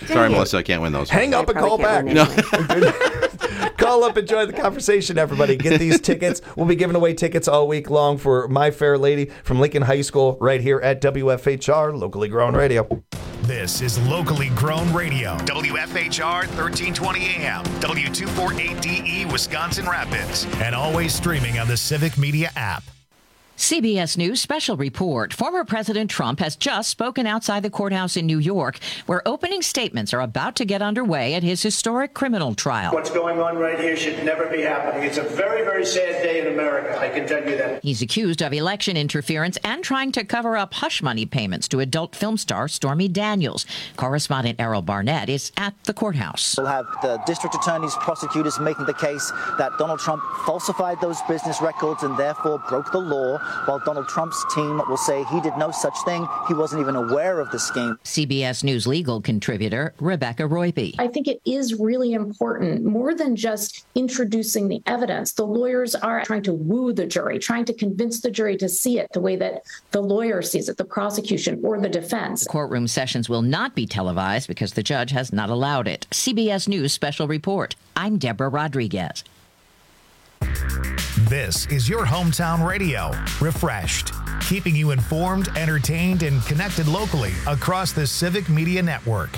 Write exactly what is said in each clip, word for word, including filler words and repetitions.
Sorry, Melissa, I can't win those. Hang up and call back. No. Call up and join the conversation, everybody. Get these tickets. We'll be giving away tickets all week long for My Fair Lady from Lincoln High School right here at W F H R, locally grown radio. This is locally grown radio. W F H R thirteen twenty A M, W two forty-eight D E, Wisconsin Rapids. And always streaming on the Civic Media app. C B S News special report. Former President Trump has just spoken outside the courthouse in New York, where opening statements are about to get underway at his historic criminal trial. What's going on right here should never be happening. It's a very, very sad day in America, I can tell you that. He's accused of election interference and trying to cover up hush money payments to adult film star Stormy Daniels. Correspondent Errol Barnett is at the courthouse. We'll have the district attorneys, prosecutors making the case that Donald Trump falsified those business records and therefore broke the law, while Donald Trump's team will say he did no such thing. He wasn't even aware of the scheme. C B S News legal contributor Rebecca Royby. I think it is really important, more than just introducing the evidence. The lawyers are trying to woo the jury, trying to convince the jury to see it the way that the lawyer sees it, the prosecution or the defense. The courtroom sessions will not be televised because the judge has not allowed it. C B S News special report. I'm Deborah Rodriguez. This is your hometown radio, refreshed, keeping you informed, entertained, and connected locally across the Civic Media Network.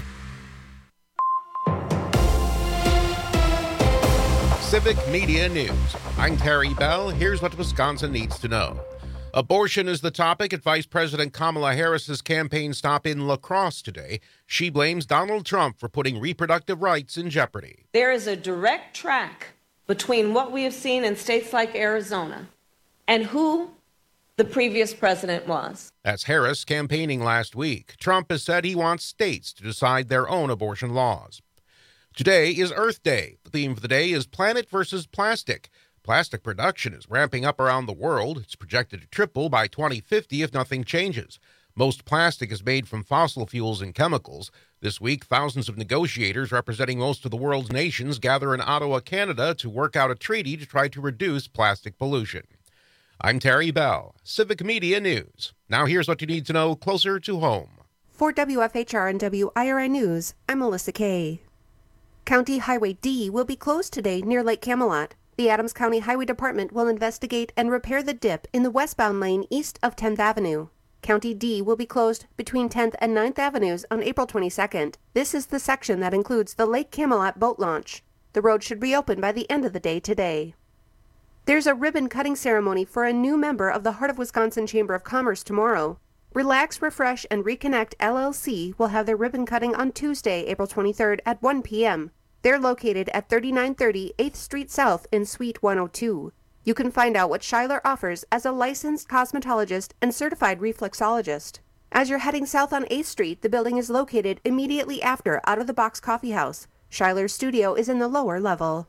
Civic Media News. I'm Terry Bell. Here's what Wisconsin needs to know. Abortion is the topic at Vice President Kamala Harris's campaign stop in La Crosse today. She blames Donald Trump for putting reproductive rights in jeopardy. There is a direct track between what we have seen in states like Arizona and who the previous president was. That's Harris campaigning last week. Trump has said he wants states to decide their own abortion laws. Today is Earth Day. The theme for the day is Planet versus Plastic. Plastic production is ramping up around the world. It's projected to triple by twenty fifty if nothing changes. Most plastic is made from fossil fuels and chemicals. This week, thousands of negotiators representing most of the world's nations gather in Ottawa, Canada, to work out a treaty to try to reduce plastic pollution. I'm Terry Bell, Civic Media News. Now here's what you need to know closer to home. For W F H R and W I R I News, I'm Melissa Kay. County Highway D will be closed today near Lake Camelot. The Adams County Highway Department will investigate and repair the dip in the westbound lane east of tenth Avenue. County D will be closed between tenth and ninth Avenues on April twenty-second. This is the section that includes the Lake Camelot boat launch. The road should reopen by the end of the day today. There's a ribbon-cutting ceremony for a new member of the Heart of Wisconsin Chamber of Commerce tomorrow. Relax, Refresh, and Reconnect L L C will have their ribbon cutting on Tuesday, April twenty-third at one p.m. They're located at thirty-nine thirty eighth Street South in Suite one oh two. You can find out what Schuyler offers as a licensed cosmetologist and certified reflexologist. As you're heading south on eighth Street, the building is located immediately after Out of the Box Coffee House. Schuyler's studio is in the lower level.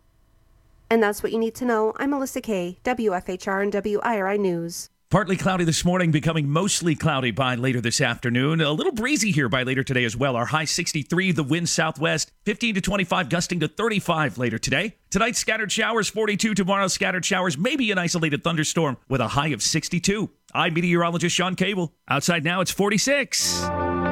And that's what you need to know. I'm Melissa Kay, W F H R and W I R I News. Partly cloudy this morning, becoming mostly cloudy by later this afternoon. A little breezy here by later today as well. Our high sixty-three, the wind southwest, fifteen to twenty-five, gusting to thirty-five later today. Tonight, scattered showers, forty-two. Tomorrow, scattered showers, maybe an isolated thunderstorm with a high of sixty-two. I'm meteorologist Sean Cable. Outside now, it's forty-six.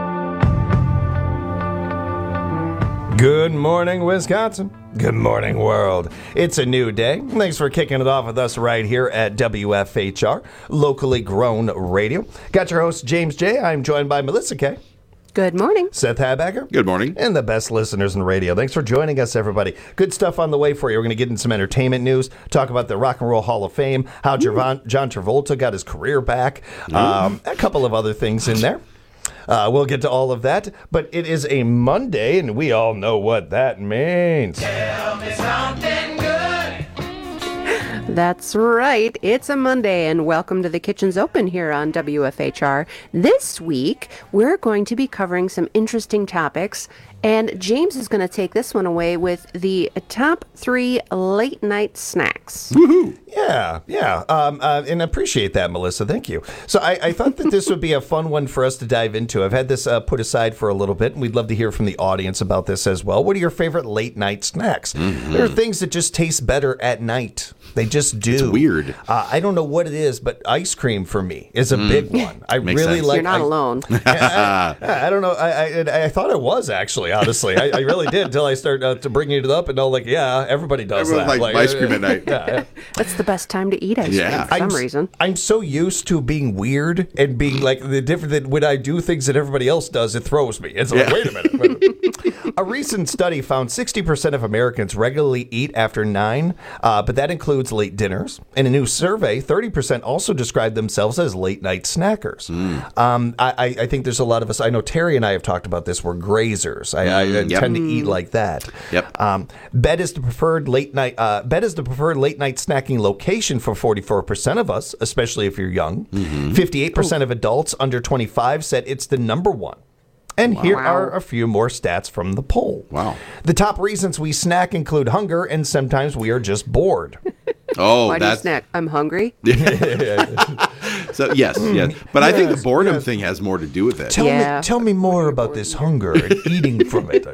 Good morning, Wisconsin. Good morning, world. It's a new day. Thanks for kicking it off with us right here at W F H R, locally grown radio. Got your host, James J. I'm joined by Melissa Kay. Good morning. Seth Habacker. Good morning. And the best listeners in radio. Thanks for joining us, everybody. Good stuff on the way for you. We're going to get into some entertainment news, talk about the Rock and Roll Hall of Fame, how Javon, John Travolta got his career back, um, a couple of other things in there. Uh, we'll get to all of that, but it is a Monday, and we all know what that means. Tell me something good. That's right. It's a Monday, and welcome to the Kitchen's Open here on W F H R. This week, we're going to be covering some interesting topics, and James is going to take this one away with the top three late night snacks. Woohoo! Yeah, yeah, um, uh, and appreciate that, Melissa. Thank you. So I, I thought that this would be a fun one for us to dive into. I've had this uh, put aside for a little bit, and we'd love to hear from the audience about this as well. What are your favorite late night snacks? Mm-hmm. There are things that just taste better at night. They just just do. It's weird. Uh, I don't know what it is, but ice cream for me is a mm. big one. I Makes really sense. like. You're not I, alone. I, I, I don't know. I, I I thought I was actually, honestly. I, I really did until I started uh, to bringing it up, and I'm like, yeah, everybody does Everyone that. likes Like, ice cream at night. Yeah, yeah. That's the best time to eat ice Yeah. cream for some I'm, reason. I'm so used to being weird and being like the different that when I do things that everybody else does, it throws me. It's like, Yeah. wait a minute. Wait a minute. A recent study found sixty percent of Americans regularly eat after nine, uh, but that includes late dinners. In a new survey, thirty percent also describe themselves as late night snackers. Mm. Um, I, I think there's a lot of us. I know Terry and I have talked about this. We're grazers. I, I mm, yep. tend to eat like that. Yep. Um, bed is the preferred late night. Uh, bed is the preferred late night snacking location for forty-four percent of us, especially if you're young. Mm-hmm. fifty-eight percent oh. of adults under twenty-five said it's the number one. And wow. here are a few more stats from the poll. Wow. The top reasons we snack include hunger, and sometimes we are just bored. Oh, Why that's... do you snack? I'm hungry. So yes, yes, but yes, I think the boredom yes. thing has more to do with it. Tell yeah. me, tell me more about this hunger and eating from it.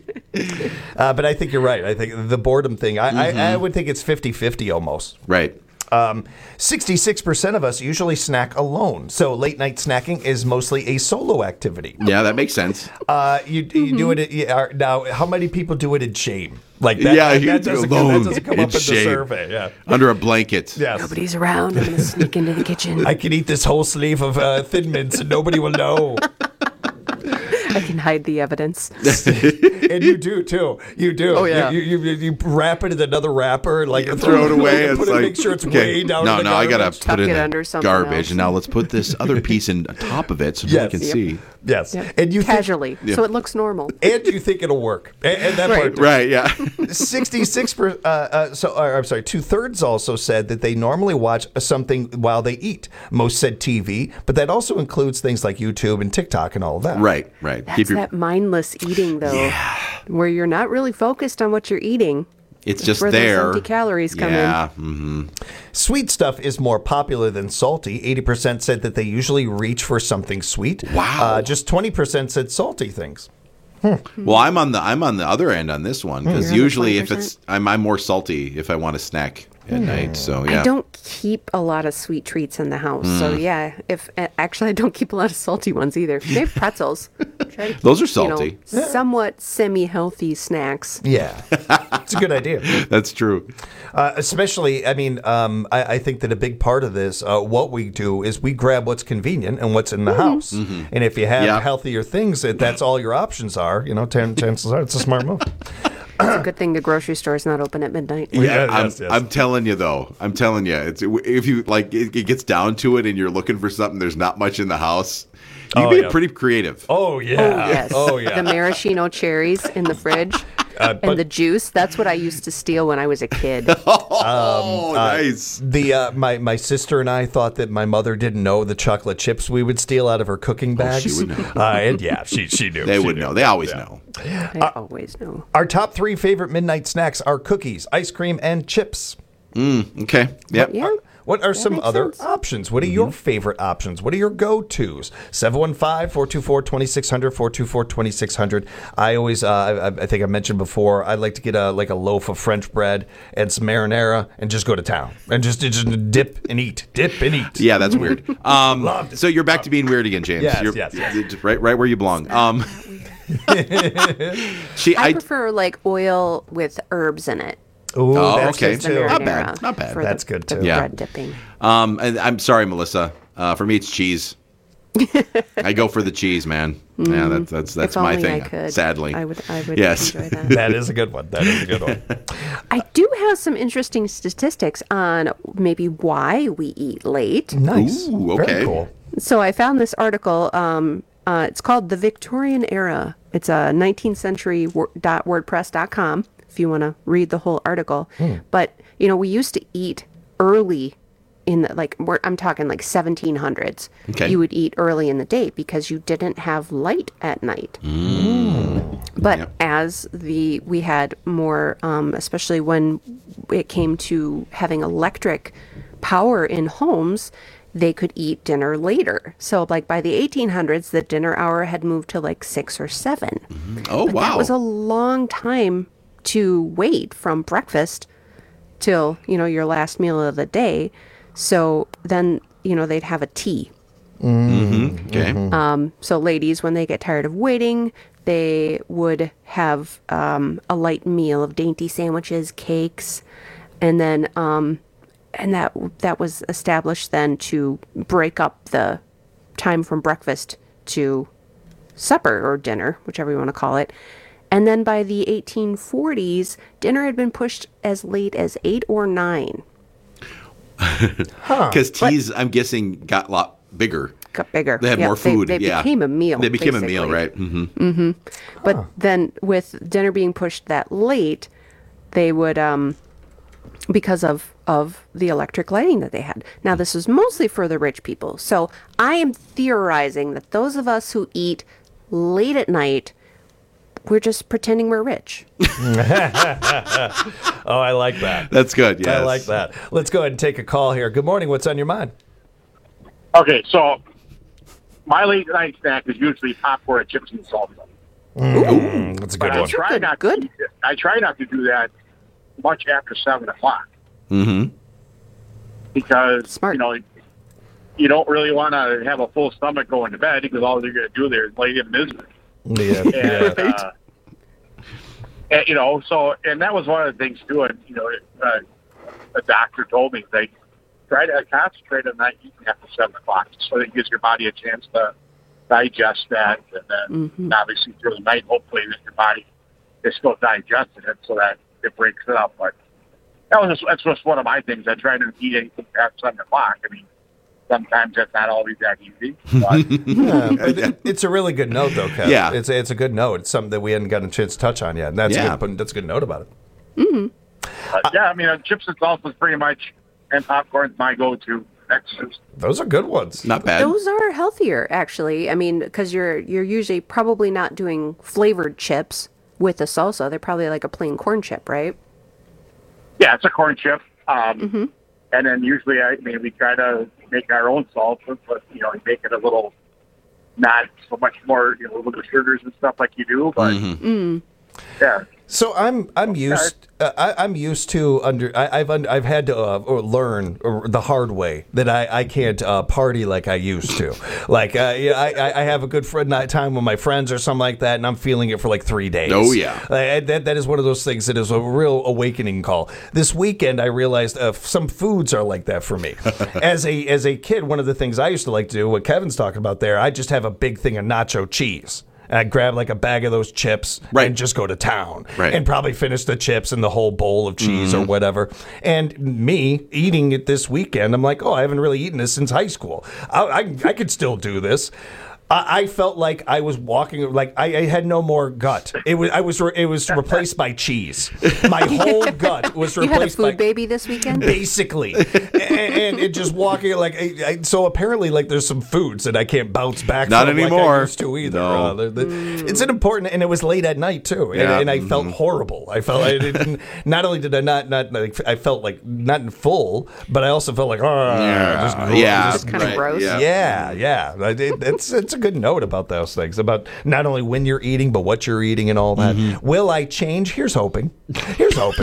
Uh, but I think you're right. I think the boredom thing. I, mm-hmm. I, I would think it's fifty-fifty almost. Right. Um, sixty-six percent of us usually snack alone. So late night snacking is mostly a solo activity. Yeah, that makes sense. Uh, you you mm-hmm. do it at, yeah, now. How many people do it in shame? Like that, yeah, that, you that, do doesn't alone. come, that doesn't come in up in shame. the survey. Yeah, under a blanket. Yes. Nobody's around. I'm gonna sneak into the kitchen. I can eat this whole sleeve of uh, Thin Mints and nobody will know. I can hide the evidence. And you do too. You do. Oh yeah. You you, you, you wrap it in another wrapper, like you throw it away. And it's it, like make sure it's okay, way down. No, in the no, garbage. I gotta Tuck put it in it under the something garbage, else. and now let's put this other piece in on top of it so yes. we can yep. see. Yes, yep. and you casually, think, so it looks normal. And you think it'll work, and, and that right. part, right? Yeah. Sixty-six per. Uh, uh, so uh, I'm sorry. Two thirds also said that they normally watch something while they eat. Most said T V, but that also includes things like YouTube and TikTok and all of that. Right, right. That's Keep your... that mindless eating, though, yeah. where you're not really focused on what you're eating. It's just where there. Those empty calories come yeah. in. Mm-hmm. Sweet stuff is more popular than salty. eighty percent said that they usually reach for something sweet. Wow. Uh, just twenty percent said salty things. Hmm. Well, I'm on the I'm on the other end on this one because usually if it's I'm I'm more salty if I want to snack at hmm. night. So yeah, I don't keep a lot of sweet treats in the house. Mm. So yeah, if actually I don't keep a lot of salty ones either. They have pretzels. Try to, Those are salty. You know, somewhat semi-healthy snacks. Yeah, it's a good idea. That's true. Uh, especially, I mean, um, I, I think that a big part of this, uh, what we do is we grab what's convenient and what's in the mm-hmm. house. Mm-hmm. And if you have yeah. healthier things, that that's all your options are. You know, ten, chances are it's a smart move. It's a good thing the grocery store is not open at midnight. Yeah, yeah I'm, yes, yes. I'm telling you though. I'm telling you, it's if you like, it, it gets down to it, and you're looking for something. There's not much in the house. You oh, be yeah. pretty creative. Oh yeah. Oh yes. Oh yeah. The maraschino cherries in the fridge. Uh, but, and the juice, that's what I used to steal when I was a kid. oh, um, nice. Uh, the uh, my, my sister and I thought that my mother didn't know the chocolate chips we would steal out of her cooking bags. Oh, she would know. Uh, and yeah, she, she knew. They she would knew. know. They always yeah. know. They uh, always know. Our top three favorite midnight snacks are cookies, ice cream, and chips. Mm, okay. Yep. Yeah. What are that some other sense. options? What are mm-hmm. your favorite options? What are your go-tos? seven one five, four two four, two six zero zero, four two four, two six zero zero. I always, uh, I, I think I mentioned before, I like to get a like a loaf of French bread and some marinara and just go to town. And just, just dip and eat. Dip and eat. Yeah, that's weird. Um, so you're back to being weird again, James. Yes, you're, yes, yes. You're right, right where you belong. Um, she, I, I prefer like oil with herbs in it. Ooh, oh, that's okay. good too. Not bad. Not bad. That's the, good too. The yeah. bread dipping. Um, and I'm sorry, Melissa. Uh, for me, it's cheese. I go for the cheese, man. Mm. Yeah, that's that's that's if my only thing. I could. Sadly, I would. I would yes. enjoy that. That is a good one. That is a good one. I do have some interesting statistics on maybe why we eat late. Nice. Ooh, okay. Very cool. So I found this article. Um, uh, it's called The Victorian Era. It's a nineteenth century dot wordpress dot com. If you want to read the whole article. Mm. But, you know, we used to eat early in the, like, we're, I'm talking like seventeen hundreds. Okay. You would eat early in the day because you didn't have light at night. Mm. But yep. as the, we had more, um, especially when it came to having electric power in homes, they could eat dinner later. So like by the eighteen hundreds, the dinner hour had moved to like six or seven. Mm-hmm. Oh, but wow. That was a long time to wait from breakfast till, you know, your last meal of the day. So then, you know, they'd have a tea. Mm-hmm. Okay. Um, so ladies, when they get tired of waiting, they would have um, a light meal of dainty sandwiches, cakes, and then um, and that that was established then to break up the time from breakfast to supper or dinner, whichever you want to call it. And then by the eighteen forties, dinner had been pushed as late as eight or nine. Because teas, I'm guessing, got a lot bigger. Got bigger. They had yeah, more food. They, they yeah. became a meal. They became basically. a meal, right? Mm-hmm. Mm-hmm. But huh. then with dinner being pushed that late, they would, um, because of, of the electric lighting that they had. Now, this is mostly for the rich people. So I am theorizing that those of us who eat late at night, we're just pretending we're rich. Oh, I like that. That's good, yes. I like that. Let's go ahead and take a call here. Good morning. What's on your mind? Okay, so my late night snack is usually popcorn, chips, and salsa. Mm, that's a good but one. I try not good. To, I try not to do that much after seven o'clock. Mm-hmm. Because Smart. you know you don't really want to have a full stomach going to bed because all you're going to do there is lay in misery. Yeah, and, yeah. uh, and, you know, so and that was one of the things too. And you know, uh, a doctor told me they try to concentrate on not eating after seven o'clock, so that it gives your body a chance to digest that, and then Mm-hmm. obviously through the night, hopefully that your body is still digesting it, so that it breaks it up. But that was just, that's just one of my things. I try to eat anything after seven o'clock. I mean, sometimes that's not always that easy. But Yeah, but it, it's a really good note, though, Kev. Yeah. It's, it's a good note. It's something that we hadn't gotten a chance to touch on yet. And that's, Yeah. a good, that's a good note about it. Mm-hmm. But, yeah, I mean, uh, chips and salsa is pretty much, and popcorn's my go-to. That's just, Those are good ones. Not bad. Those are healthier, actually. I mean, because you're you're usually probably not doing flavored chips with the salsa. They're probably like a plain corn chip, right? yeah, it's a corn chip. Um, Mm-hmm. And then usually, I mean, we try to make our own salsa, but, you know, make it a little, not so much more, you know, with the sugars and stuff like you do, but, Mm. yeah. So I'm I'm used uh, I, I'm used to under I, I've un, I've had to uh, or learn or the hard way that I I can't uh, party like I used to. Like uh, yeah, I I have a good friend night time with my friends or something like that, and I'm feeling it for like three days. Oh, yeah. Uh, that that is one of those things that is a real awakening call. This weekend I realized uh, some foods are like that for me. as a as a kid, one of the things I used to like to do, what Kevin's talking about there, I just have a big thing of nacho cheese. And I'd grab like a bag of those chips Right. and just go to town. Right. And probably finish the chips and the whole bowl of cheese or whatever. And me eating it this weekend, I'm like, oh, I haven't really eaten this since high school. I, I, I could still do this. I, I felt like I was walking, like I, I had no more gut. It was, I was, re- it was replaced by cheese. My whole gut was You had a replaced food by baby this weekend? basically, and, and it just walking like. I, I, so apparently, like there's some foods that I can't bounce back. Not from anymore. Like I used to either. No. Uh, the- the- It's an important, and it was late at night too, and, Yeah. and I felt horrible. I felt I didn't. Not only did I not not like, I felt like not in full, but I also felt like oh Yeah. just, gro- Yeah. just kinda right. gross. Yeah. yeah, yeah. I- It, it's it's a good note about those things about not only when you're eating but what you're eating and all that. Will I change? Here's hoping. Here's hoping.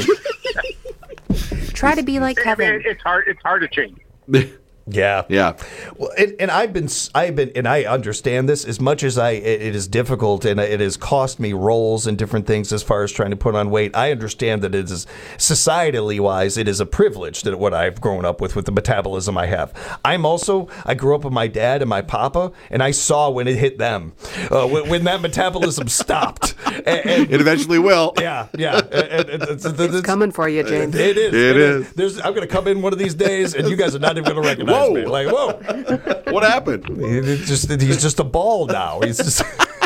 Try to be like I mean, Kevin. it's hard, it's hard to change. Yeah, Yeah. Well, and, and I've been, I've been, and I understand this as much as I. It, it is difficult, and it has cost me roles and different things as far as trying to put on weight. I understand that it is societally wise, it is a privilege that what I've grown up with, with the metabolism I have. I'm also, I grew up with my dad and my papa, and I saw when it hit them, uh, when, when that metabolism stopped. And, and, It eventually will. yeah, yeah, and- and it's, it's, It's coming for you, James. It is. It is. There's, I'm going to come in one of these days, and you guys are not even going to recognize Whoa. me. Like, whoa. What happened? It's just he's just a ball now. He's just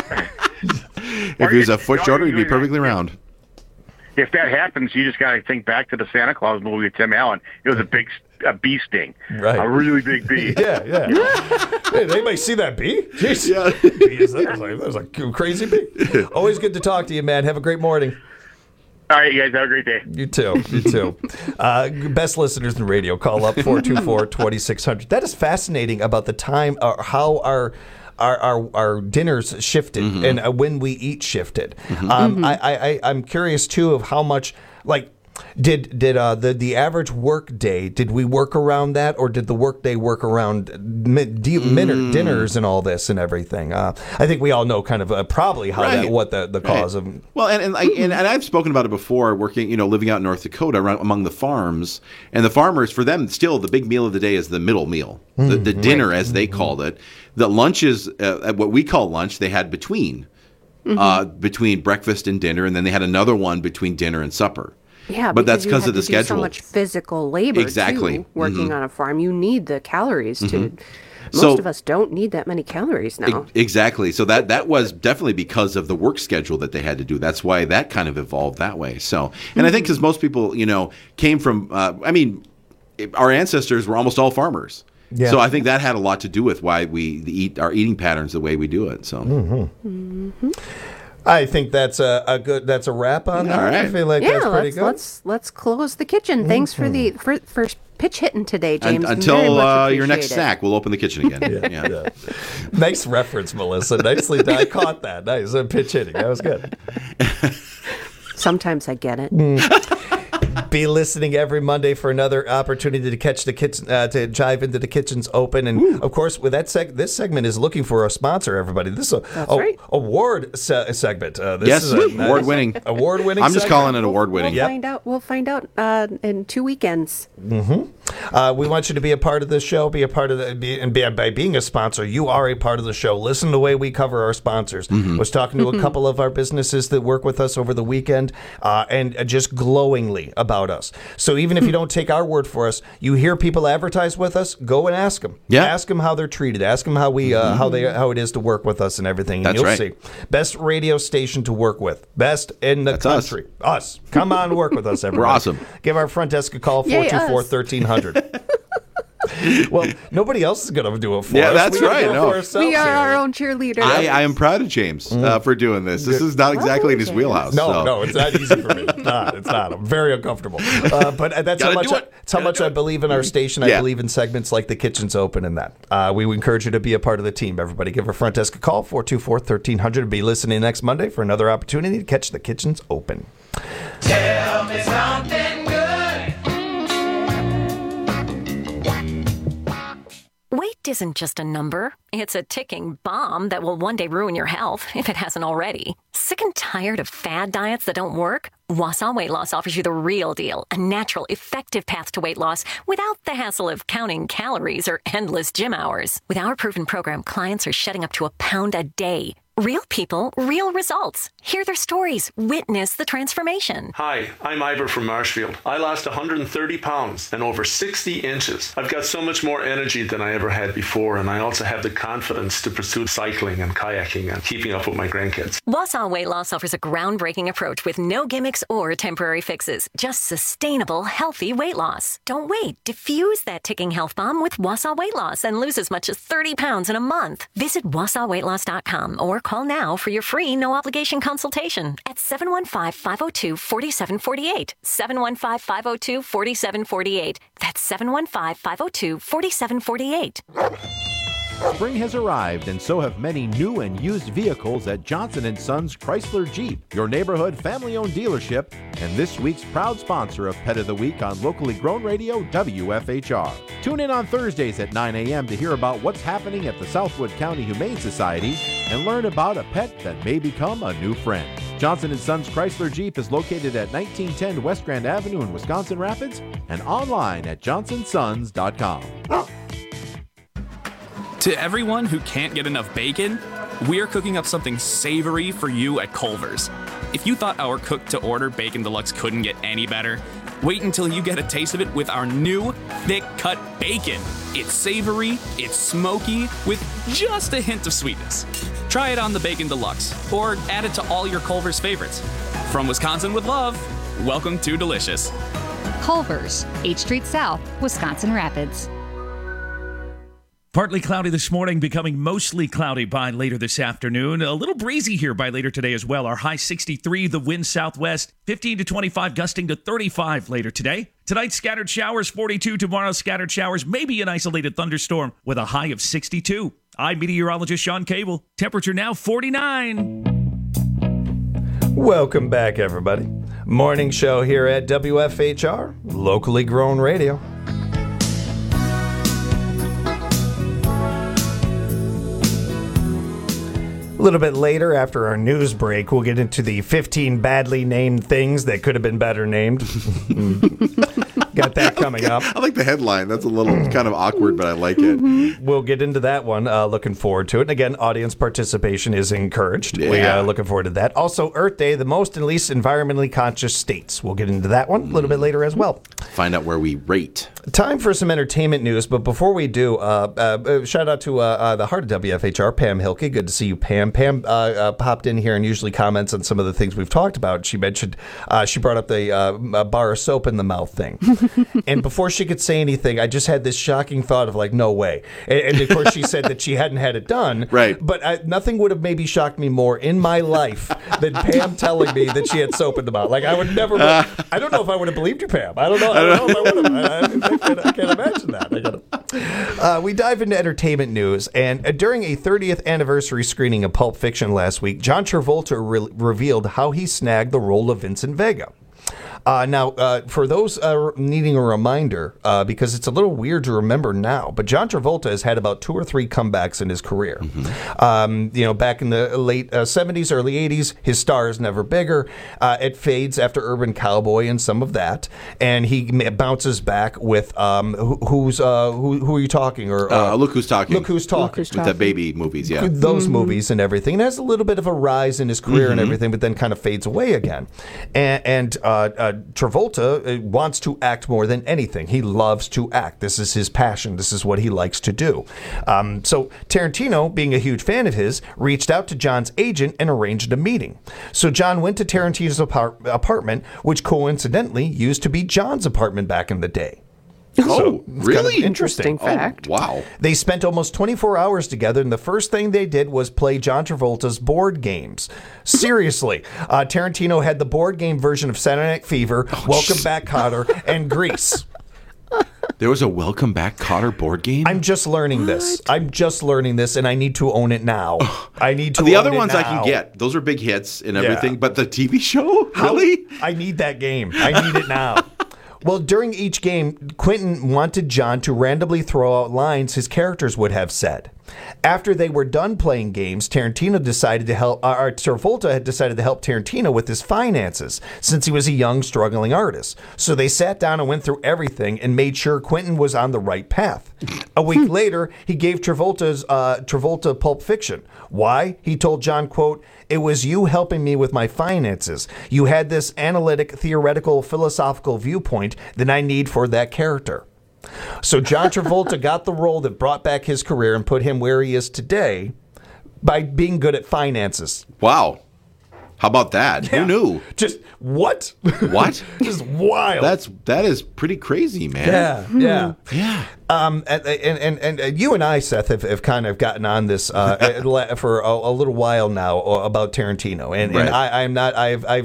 If he was a foot shorter, he'd be perfectly round. If that happens, you just got to think back to the Santa Claus movie with Tim Allen. It was a big a bee sting, Right. a really big bee. yeah, yeah. Hey, did anybody see that bee? Jeez. Yeah. Bee is- that was like that was a crazy bee. Always good to talk to you, man. Have a great morning. All right, you guys have a great day. You too. You too. Uh, best listeners in radio, call up four two four, two six zero zero. That is fascinating about the time, uh, how our. Our, our our dinners shifted and uh, when we eat shifted. Um, I, I, I I'm curious too of how much like Did did uh, the the average work day? Did we work around that, or did the work day work around min, mm. dinners and all this and everything? Uh, I think we all know kind of uh, probably how right. that, what the, the cause right. of. Well, and and, I, and and I've spoken about it before. Working, you know, living out in North Dakota, around, among the farms, and the farmers, for them, still the big meal of the day is the middle meal, mm. the, the dinner right. as they mm-hmm. called it. The lunch is uh, what we call lunch. They had between, mm-hmm. uh, between breakfast and dinner, and then they had another one between dinner and supper. Yeah, but that's because of the do schedule. So much physical labor, exactly. too, working mm-hmm. on a farm. You need the calories to. Mm-hmm. Most so, of us don't need that many calories now. Exactly. So that that was definitely because of the work schedule that they had to do. That's why that kind of evolved that way. So, and mm-hmm. I think because most people, you know, came from. Uh, I mean, our ancestors were almost all farmers. Yeah. So I think that had a lot to do with why we eat our eating patterns the way we do it. So. Mm-hmm. Mm-hmm. I think that's a, a good. That's a wrap on that. All right. I feel like yeah, that's pretty let's, good. Let's let's close the kitchen. Thanks mm-hmm. for the for, for pitch hitting today, James. Un- until uh, your next it. snack, we'll open the kitchen again. yeah, yeah. yeah. Nice reference, Melissa. Nicely done. I caught that. Nice uh, pitch hitting. That was good. Sometimes I get it. Mm. Be listening every Monday for another opportunity to catch the kitchen, uh, to dive into the kitchens open, and Ooh. of course, with that seg- this segment is looking for a sponsor. Everybody, this is a, a right. award se- segment. Uh, this yes, is a, award nice, winning. Award winning. I'm just segment. calling it award winning. We'll yep. find out. We'll find out uh, in two weekends. Mm-hmm. Uh, we want you to be a part of this show. Be a part of the be, and be, by being a sponsor, you are a part of the show. Listen to the way we cover our sponsors. Mm-hmm. Was talking to a couple of our businesses that work with us over the weekend, uh, and uh, just glowingly about us. So even if you don't take our word for us, you hear people advertise with us, go and ask them. Yeah. Ask them how they're treated. Ask them how we uh, mm-hmm. how they how it is to work with us and everything. And That's you'll right. see. Best radio station to work with. Best in the That's country. Us. us. Come on, work with us, everybody. We're awesome. Give our front desk a call, four two four, one three zero zero. Well, nobody else is going to do it for yeah, us. Yeah, that's we right. No. We are here. our own cheerleaders. I, I am proud of James mm. uh, for doing this. This is not exactly in his wheelhouse. No, so. no, it's not easy for me. It's not. It's not. I'm very uncomfortable. Uh, but that's how much. I, that's how much I believe in our station. Yeah. I believe in segments like the Kitchen's Open and that. Uh, we encourage you to be a part of the team. Everybody, give our front desk a call, four two four, one three zero zero. Be listening next Monday for another opportunity to catch the Kitchen's Open. Tell me something good. Weight isn't just a number. It's a ticking bomb that will one day ruin your health, if it hasn't already. Sick and tired of fad diets that don't work? Wausau Weight Loss offers you the real deal, a natural, effective path to weight loss without the hassle of counting calories or endless gym hours. With our proven program, clients are shedding up to a pound a day. Real people, real results. Hear their stories. Witness the transformation. Hi, I'm Ivor from Marshfield. I lost one hundred thirty pounds and over sixty inches. I've got so much more energy than I ever had before, and I also have the confidence to pursue cycling and kayaking and keeping up with my grandkids. Wausau Weight Loss offers a groundbreaking approach with no gimmicks or temporary fixes. Just sustainable, healthy weight loss. Don't wait. Diffuse that ticking health bomb with Wausau Weight Loss and lose as much as thirty pounds in a month. Visit wausau weight loss dot com or call now for your free no-obligation consultation at seven one five, five oh two, four seven four eight. seven one five, five oh two, four seven four eight. That's seven one five, five oh two, four seven four eight. Spring has arrived, and so have many new and used vehicles at Johnson and Sons Chrysler Jeep, your neighborhood family-owned dealership, and this week's proud sponsor of Pet of the Week on locally grown radio W F H R. Tune in on Thursdays at nine a.m. to hear about what's happening at the Southwood County Humane Society and learn about a pet that may become a new friend. Johnson and Sons Chrysler Jeep is located at nineteen ten West Grand Avenue in Wisconsin Rapids and online at johnson sons dot com. To everyone who can't get enough bacon, we're cooking up something savory for you at Culver's. If you thought our cooked-to-order Bacon Deluxe couldn't get any better, wait until you get a taste of it with our new thick-cut bacon. It's savory, it's smoky, with just a hint of sweetness. Try it on the Bacon Deluxe, or add it to all your Culver's favorites. From Wisconsin with love, welcome to Delicious. Culver's, H Street South, Wisconsin Rapids. Partly cloudy this morning, becoming mostly cloudy by later this afternoon. A little breezy here by later today as well. Our high sixty-three, the wind southwest, fifteen to twenty-five, gusting to thirty-five later today. Tonight, scattered showers, forty-two. Tomorrow, scattered showers, maybe an isolated thunderstorm with a high of sixty-two. I'm meteorologist Sean Cable. Temperature now forty-nine. Welcome back, everybody. Morning show here at W F H R, locally grown radio. A little bit later, after our news break, we'll get into the fifteen badly named things that could have been better named. Got that coming up. I like the headline. That's a little kind of awkward, but I like it. We'll get into that one. Uh, looking forward to it. And again, audience participation is encouraged. Yeah. We are uh, looking forward to that. Also, Earth Day, the most and least environmentally conscious states. We'll get into that one a little bit later as well. Find out where we rate. Time for some entertainment news, but before we do, uh, uh, shout out to uh, uh, the heart of W F H R, Pam Hilke. Good to see you, Pam. Pam uh, uh, popped in here and usually comments on some of the things we've talked about. She mentioned, uh, she brought up the uh, bar of soap in the mouth thing. And before she could say anything, I just had this shocking thought of like, no way. And, and of course, she said that she hadn't had it done. Right. But I, nothing would have maybe shocked me more in my life than Pam telling me that she had soap in the mouth. Like, I would never, uh, I don't know if I would have believed you, Pam. I don't know. I don't know if I would have. I, I, I, can't, I can't imagine that. I gotta, uh, we dive into entertainment news. And uh, during a thirtieth anniversary screening of Pulp Fiction last week, John Travolta re- revealed how he snagged the role of Vincent Vega. Uh, now, uh, for those uh, needing a reminder, uh, because it's a little weird to remember now, but John Travolta has had about two or three comebacks in his career. Mm-hmm. Um, you know, back in the late uh, seventies, early eighties, his star is never bigger. Uh, it fades after Urban Cowboy and some of that, and he bounces back with um, who, who's uh, who, who are you talking? Or uh, uh, Look Who's Talking. Look Who's Talking. Look Who's talking. With the baby movies, yeah. Those mm-hmm. movies and everything. And has a little bit of a rise in his career mm-hmm. and everything, but then kind of fades away again. And, and uh, uh, Travolta wants to act more than anything. He loves to act. This is his passion. This is what he likes to do. Um, so Tarantino, being a huge fan of his, reached out to John's agent and arranged a meeting. So John went to Tarantino's apart- apartment, which coincidentally used to be John's apartment back in the day. Oh, so really? Kind of interesting. Interesting fact. Oh, wow. They spent almost twenty-four hours together, and the first thing they did was play John Travolta's board games. Seriously. Uh, Tarantino had the board game version of Saturday Night Fever, oh, Welcome geez. Back, Kotter, and Grease. There was a Welcome Back, Kotter board game? I'm just learning what? this. I'm just learning this, and I need to own it now. I need to The own other it ones now. I can get. Those are big hits and Yeah. everything, but the T V show? Really? How? I need that game. I need it now. Well, during each game, Quentin wanted John to randomly throw out lines his characters would have said. After they were done playing games, Tarantino decided to help, or Travolta had decided to help Tarantino with his finances, since he was a young, struggling artist. So they sat down and went through everything and made sure Quentin was on the right path. A week later, he gave Travolta's uh, Travolta Pulp Fiction. Why? He told John, quote, "It was you helping me with my finances. You had this analytic, theoretical, philosophical viewpoint that I need for that character." So John Travolta got the role that brought back his career and put him where he is today by being good at finances. Wow. How about that? Yeah. Who knew? Just what? What? Just wild. That's that is pretty crazy, man. Yeah, yeah, yeah. Um, and, and and and you and I, Seth, have, have kind of gotten on this uh, for a, a little while now about Tarantino, and, Right. and I, I'm not. I've I've.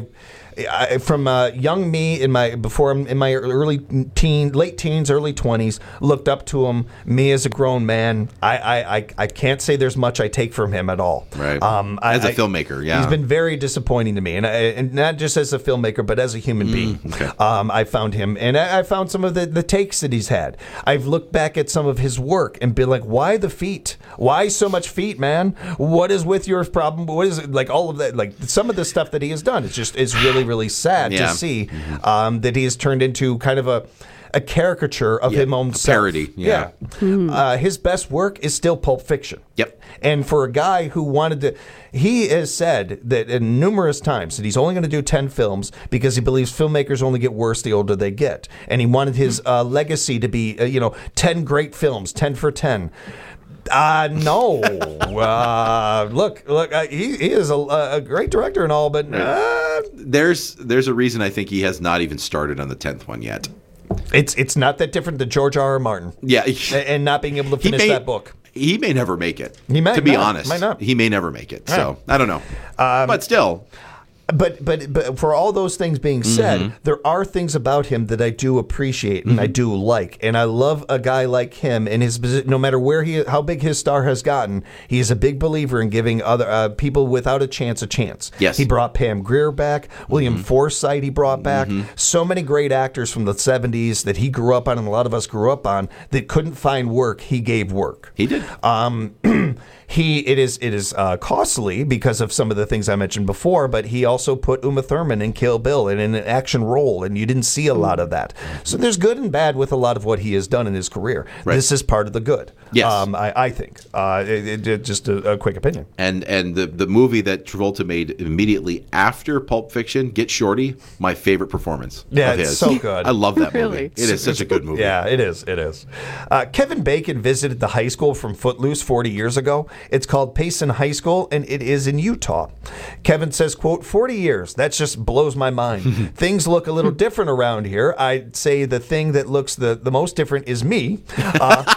I, from uh, young me in my before I'm in my early teen, late teens, early twenties, looked up to him. Me as a grown man, I I, I, I can't say there's much I take from him at all. Right. Um, as I, a filmmaker, yeah. He's been very disappointing to me, and, I, and not just as a filmmaker, but as a human being. Mm, okay. Um, I found him, and I, I found some of the, the takes that he's had. I've looked back at some of his work and been like, why the feet? Why so much feet, man? What is with your problem? What is it? Like all of that, like some of the stuff that he has done, it's just, it's really, really sad Yeah. to see um, that he has turned into kind of a a caricature of Yeah, him own a parody, yeah. yeah. Uh, his best work is still Pulp Fiction. Yep. And for a guy who wanted to, he has said that in numerous times that he's only going to do ten films because he believes filmmakers only get worse the older they get. And he wanted his uh, legacy to be, uh, you know, ten great films, ten for ten. Uh, no. uh, look, look, uh, he, he is a, a great director and all, but uh, there's there's a reason I think he has not even started on the tenth one yet. It's it's not that different than George R. R. Martin. Yeah, and not being able to finish may, that book. He may never make it. He might to be not, honest. might not. He may never make it. So Right. I don't know, Um, but still. But but but for all those things being said, Mm-hmm. there are things about him that I do appreciate and I do like, and I love a guy like him. And his posi- no matter where he, how big his star has gotten, he is a big believer in giving other uh, people without a chance a chance. Yes. He brought Pam Grier back, William Mm-hmm. Forsythe he brought back. So many great actors from the seventies that he grew up on, and a lot of us grew up on, that couldn't find work. He gave work. He did. Um, he it is it is uh, costly because of some of the things I mentioned before, but he also put Uma Thurman in Kill Bill and in an action role, and you didn't see a lot of that. So there's good and bad with a lot of what he has done in his career. Right. This is part of the good. Yes. um, I, I think. Uh, it, it, just a, a quick opinion. And and the the movie that Travolta made immediately after Pulp Fiction, Get Shorty, my favorite performance. Yeah, of it's his. so good. I love that Really? movie. It is such a good movie. Yeah, it is. It is. Uh, Kevin Bacon visited the high school from Footloose forty years ago. It's called Payson High School, and it is in Utah. Kevin says, quote, forty years, that just blows my mind. Things look a little different around here. I'd say the thing that looks the, the most different is me. Uh,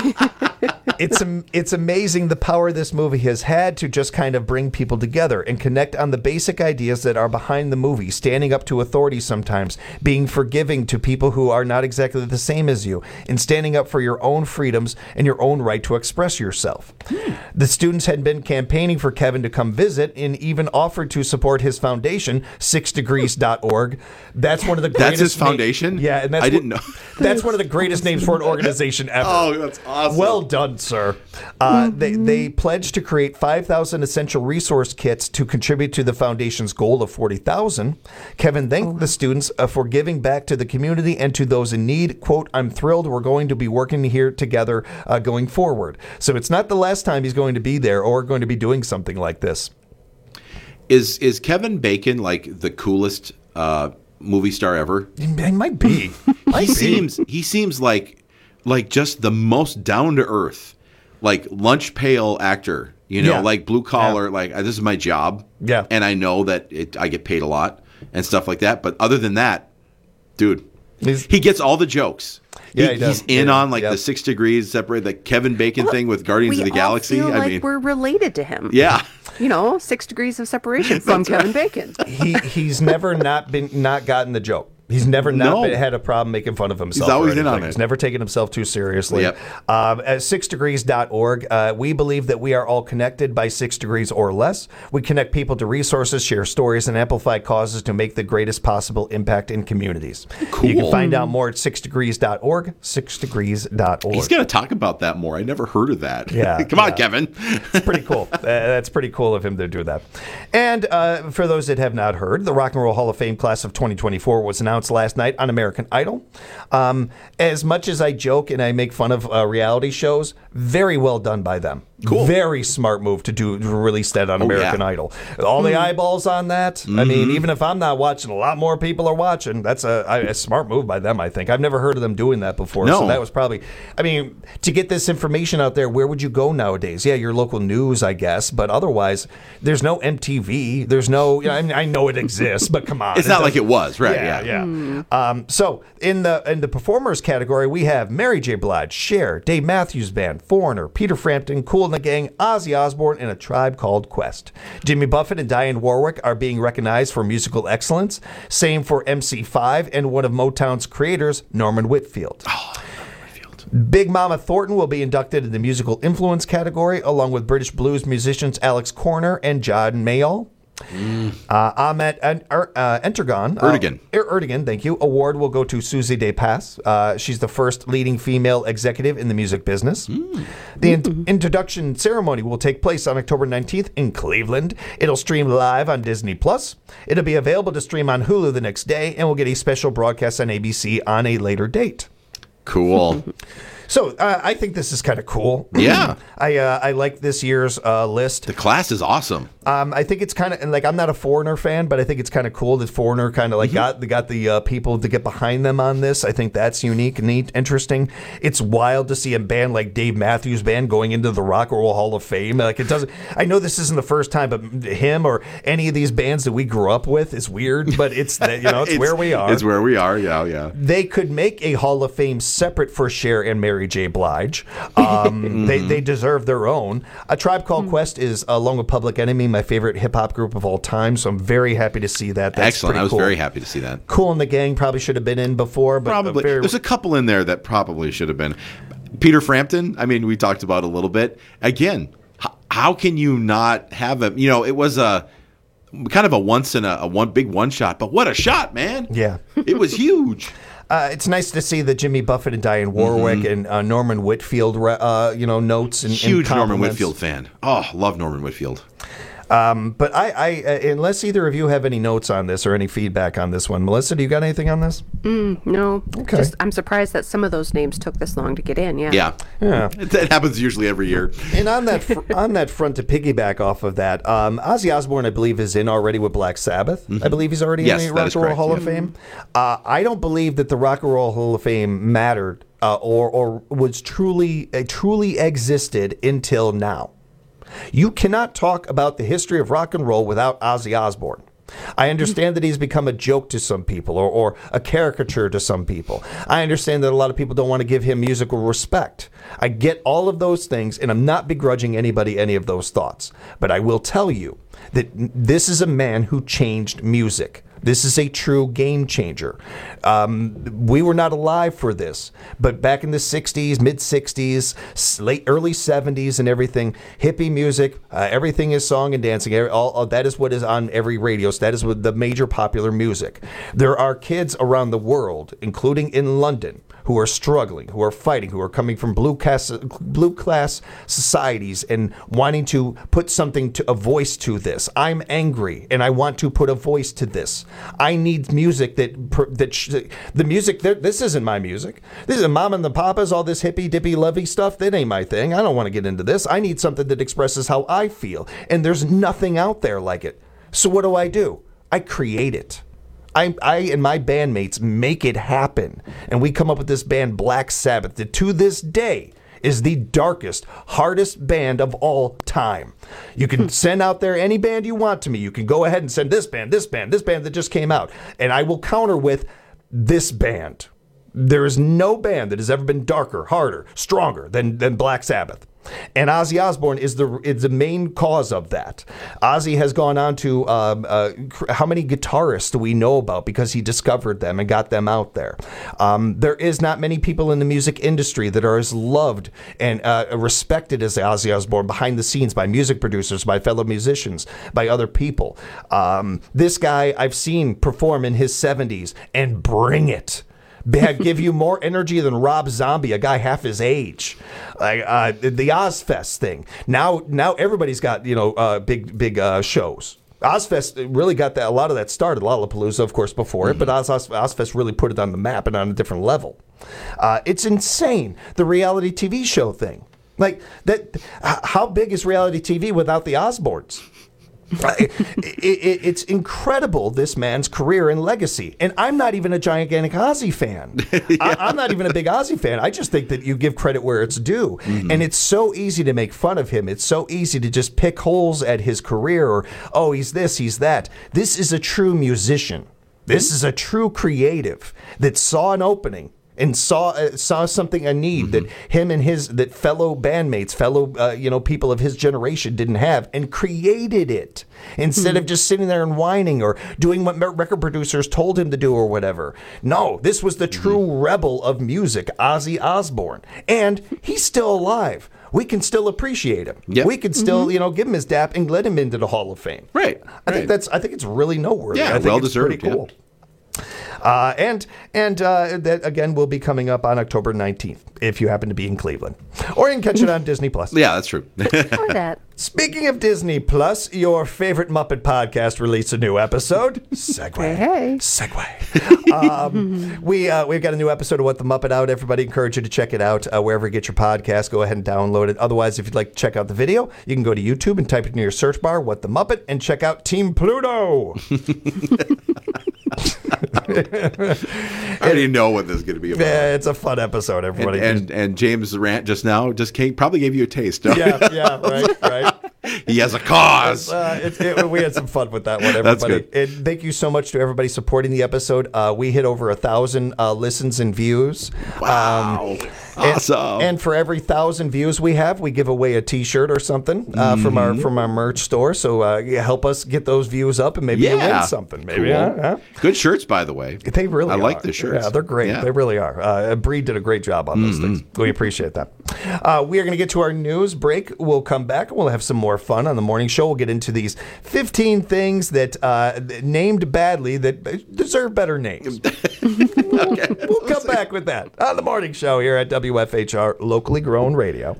it's am- it's amazing the power this movie has had to just kind of bring people together and connect on the basic ideas that are behind the movie, standing up to authority sometimes, being forgiving to people who are not exactly the same as you, and standing up for your own freedoms and your own right to express yourself. The students had been campaigning for Kevin to come visit and even offered to support his foundation, six degrees dot org. That's one of the greatest That's his na- foundation? yeah, and that's I didn't what- know. That's one of the greatest names for an organization ever. Oh, that's awesome. Well done, sir. Uh, they, they pledged to create five thousand essential resource kits to contribute to the foundation's goal of forty thousand. Kevin thanked the students uh, for giving back to the community and to those in need. Quote, I'm thrilled we're going to be working here together uh, going forward. So it's not the last time he's going to be there or going to be doing something like this. Is is Kevin Bacon like the coolest uh, movie star ever? He might be. he seems he seems like like just the most down to earth, like lunch pail actor. You know, Yeah. like blue collar. Like this is my job. Yeah, and I know that it, I get paid a lot and stuff like that. But other than that, dude, He's- he gets all the jokes. Yeah, he, he does. he's in Yeah, on like yep. the six degrees separate, the Kevin Bacon thing with Guardians we of the all Galaxy. feel I like mean, we're related to him. yeah. You know, six degrees of separation from Kevin Bacon. he he's never not been not gotten the joke. He's never not No. been, had a problem making fun of himself. He's always or in on anything. it. He's never taken himself too seriously. Yep. Um, at six degrees dot org, uh, we believe that we are all connected by six degrees or less. We connect people to resources, share stories, and amplify causes to make the greatest possible impact in communities. Cool. You can find out more at six degrees dot org, six degrees dot org. He's going to talk about that more. I never heard of that. Yeah, Come on, yeah. Kevin. It's pretty cool. Uh, that's pretty cool of him to do that. And uh, for those that have not heard, the Rock and Roll Hall of Fame class of twenty twenty-four was announced last night on American Idol. Um, as much as I joke and I make fun of uh, reality shows, very well done by them. Cool. Very smart move to do to release that on Oh, American yeah. Idol. All the eyeballs on that. I mean, even if I'm not watching, a lot more people are watching. That's a, a smart move by them, I think. I've never heard of them doing that before. No. So that was probably, I mean, to get this information out there, where would you go nowadays? Yeah, your local news, I guess. But otherwise, there's no M T V. There's no, I, mean, I know it exists, but come on. It's not like it was, right? Yeah, Yeah. yeah. Um, so in the in the performers category, we have Mary J. Blige, Cher, Dave Matthews Band, Foreigner, Peter Frampton, Kool and the Gang, Ozzy Osbourne, and A Tribe Called Quest. Jimmy Buffett and Dionne Warwick are being recognized for musical excellence. Same for M C five and one of Motown's creators, Norman Whitfield. Oh, Big Mama Thornton will be inducted in the musical influence category, along with British blues musicians Alex Corner and John Mayall. Mm. Uh, Ahmet en- er, uh, Entergon, Erdogan. Uh, er- Erdogan, thank you. Award will go to Susie De Pass. Uh, she's the first leading female executive in the music business. Mm. The in- introduction ceremony will take place on October nineteenth in Cleveland. It'll stream live on Disney Plus. It'll be available to stream on Hulu the next day, and we'll get a special broadcast on A B C on a later date. Cool. So uh, I think this is kind of cool. Yeah. I uh, I like this year's uh, list. The class is awesome. Um, I think it's kind of like, I'm not a Foreigner fan, but I think it's kind of cool that Foreigner kind of like got the got the uh, people to get behind them on this. I think that's unique, neat, interesting. It's wild to see a band like Dave Matthews Band going into the Rock and Roll Hall of Fame. Like it doesn't. I know this isn't the first time, but him or any of these bands that we grew up with is weird. But it's that, you know it's, where we are. It's where we are. Yeah, yeah. They could make a Hall of Fame separate for Cher and Mary Mary J. Blige. Um, they, they deserve their own. A Tribe Called Quest is, along with Public Enemy, my favorite hip-hop group of all time, so I'm very happy to see that. That's Excellent. I was cool. very happy to see that. Kool and the Gang probably should have been in before. But Probably. very, There's a couple in there that probably should have been. Peter Frampton, I mean, we talked about a little bit. Again, h- how can you not have him? You know, it was a kind of a once in a, a one big one shot, but what a shot, man. Yeah. It was huge. Uh, it's nice to see that Jimmy Buffett and Diane Warwick Mhm. and uh, Norman Whitfield, uh, you know, notes and Huge and Norman compliments. Whitfield fan. Oh, love Norman Whitfield. Um, but I, I, uh, unless either of you have any notes on this or any feedback on this one, Melissa, do you got anything on this? Mm, no. Okay. Just, I'm surprised that some of those names took this long to get in. Yeah. Yeah. Yeah. That happens usually every year. And on that fr- on that front, to piggyback off of that, um, Ozzy Osbourne, I believe, is in already with Black Sabbath. I believe he's already Yes, in the that Rock is and Roll correct, Hall of yeah. Fame. Uh, I don't believe that the Rock and Roll Hall of Fame mattered uh, or or was truly uh, truly existed until now. You cannot talk about the history of rock and roll without Ozzy Osbourne. I understand that he's become a joke to some people or, or a caricature to some people. I understand that a lot of people don't want to give him musical respect. I get all of those things, and I'm not begrudging anybody any of those thoughts. But I will tell you that this is a man who changed music. This is a true game changer. Um, we were not alive for this, but back in the sixties, mid-sixties, late early seventies and everything, hippie music, uh, everything is song and dancing. All, all that is what is on every radio. So that is what the major popular music. There are kids around the world, including in London, who are struggling, who are fighting, who are coming from blue class, blue class societies and wanting to put something to a voice to this. I'm angry and I want to put a voice to this. I need music that that sh- the music that this isn't my music. This is Mom and the Papas, all this hippy dippy lovey stuff. That ain't my thing. I don't want to get into this. I need something that expresses how I feel, and there's nothing out there like it. So what do I do? I create it. I, I and my bandmates make it happen. And we come up with this band Black Sabbath that to this day is the darkest, hardest band of all time. You can send out there any band you want to me. You can go ahead and send this band, this band, this band that just came out. And I will counter with this band. There is no band that has ever been darker, harder, stronger than, than Black Sabbath. And Ozzy Osbourne is the is the main cause of that. Ozzy has gone on to um, uh, how many guitarists do we know about because he discovered them and got them out there. Um, there is not many people in the music industry that are as loved and uh, respected as Ozzy Osbourne behind the scenes by music producers, by fellow musicians, by other people. Um, this guy I've seen perform in his seventies and bring it. Give you more energy than Rob Zombie, a guy half his age. Like uh, the Ozfest thing. Now, now everybody's got you know uh, big, big uh, shows. Ozfest really got that. A lot of that started. Lollapalooza, of course, before it, but Oz, Oz, Ozfest really put it on the map and on a different level. Uh, it's insane. The reality T V show thing, like that. How big is reality T V without the Osbournes? it, it, it's incredible, this man's career and legacy. And I'm not even a gigantic Ozzy fan. yeah. I, I'm not even a big Ozzy fan. I just think that you give credit where it's due. Mm-hmm. And it's so easy to make fun of him. It's so easy to just pick holes at his career or, oh, he's this, he's that. This is a true musician. This mm-hmm. is a true creative that saw an opening and saw uh, saw something, a need mm-hmm. that him and his that fellow bandmates, fellow uh, you know people of his generation didn't have, and created it instead mm-hmm. of just sitting there and whining or doing what record producers told him to do or whatever. No, this was the true mm-hmm. rebel of music, Ozzy Osbourne, and he's still alive. We can still appreciate him. Yep. We can still, mm-hmm. you know, give him his dap and let him into the Hall of Fame. Right. I right. think that's. I think it's really noteworthy. Yeah, I think well it's deserved. Pretty cool. Yeah. Uh, and and uh, that again will be coming up on October nineteenth if you happen to be in Cleveland, or you can catch it on Disney Plus. Yeah, that's true. Or that. Speaking of Disney Plus, your favorite Muppet podcast released a new episode. Segway. Hey. Segway. um, we uh, we've got a new episode of What the Muppet Out. Everybody, encourage you to check it out uh, wherever you get your podcast. Go ahead and download it. Otherwise, if you'd like to check out the video, you can go to YouTube and type it in your search bar, What the Muppet, and check out Team Pluto. I already know what this is going to be about. Yeah, it's a fun episode, everybody. And and, and James' rant just now just came, probably gave you a taste. No? Yeah, yeah, right, right. He has a cause. Uh, it, it, we had some fun with that one, everybody. That's good. And thank you so much to everybody supporting the episode. Uh, we hit over a thousand uh, listens and views. Wow. Um, awesome. And, and for every thousand views we have, we give away a T-shirt or something uh, mm-hmm. from our from our merch store. So uh, help us get those views up, and maybe yeah. you win something. Maybe. Cool. Huh? Huh? Good shirts, by the way. They really I are. like the shirts. Yeah, they're great. Yeah. They really are. Uh, Bree did a great job on those mm-hmm. things. We appreciate that. Uh, we are going to get to our news break. We'll come back and we'll have some more fun on the morning show. We'll get into these fifteen things that uh, named badly that deserve better names. Okay. We'll come back with that on the morning show here at W F H R, locally grown radio.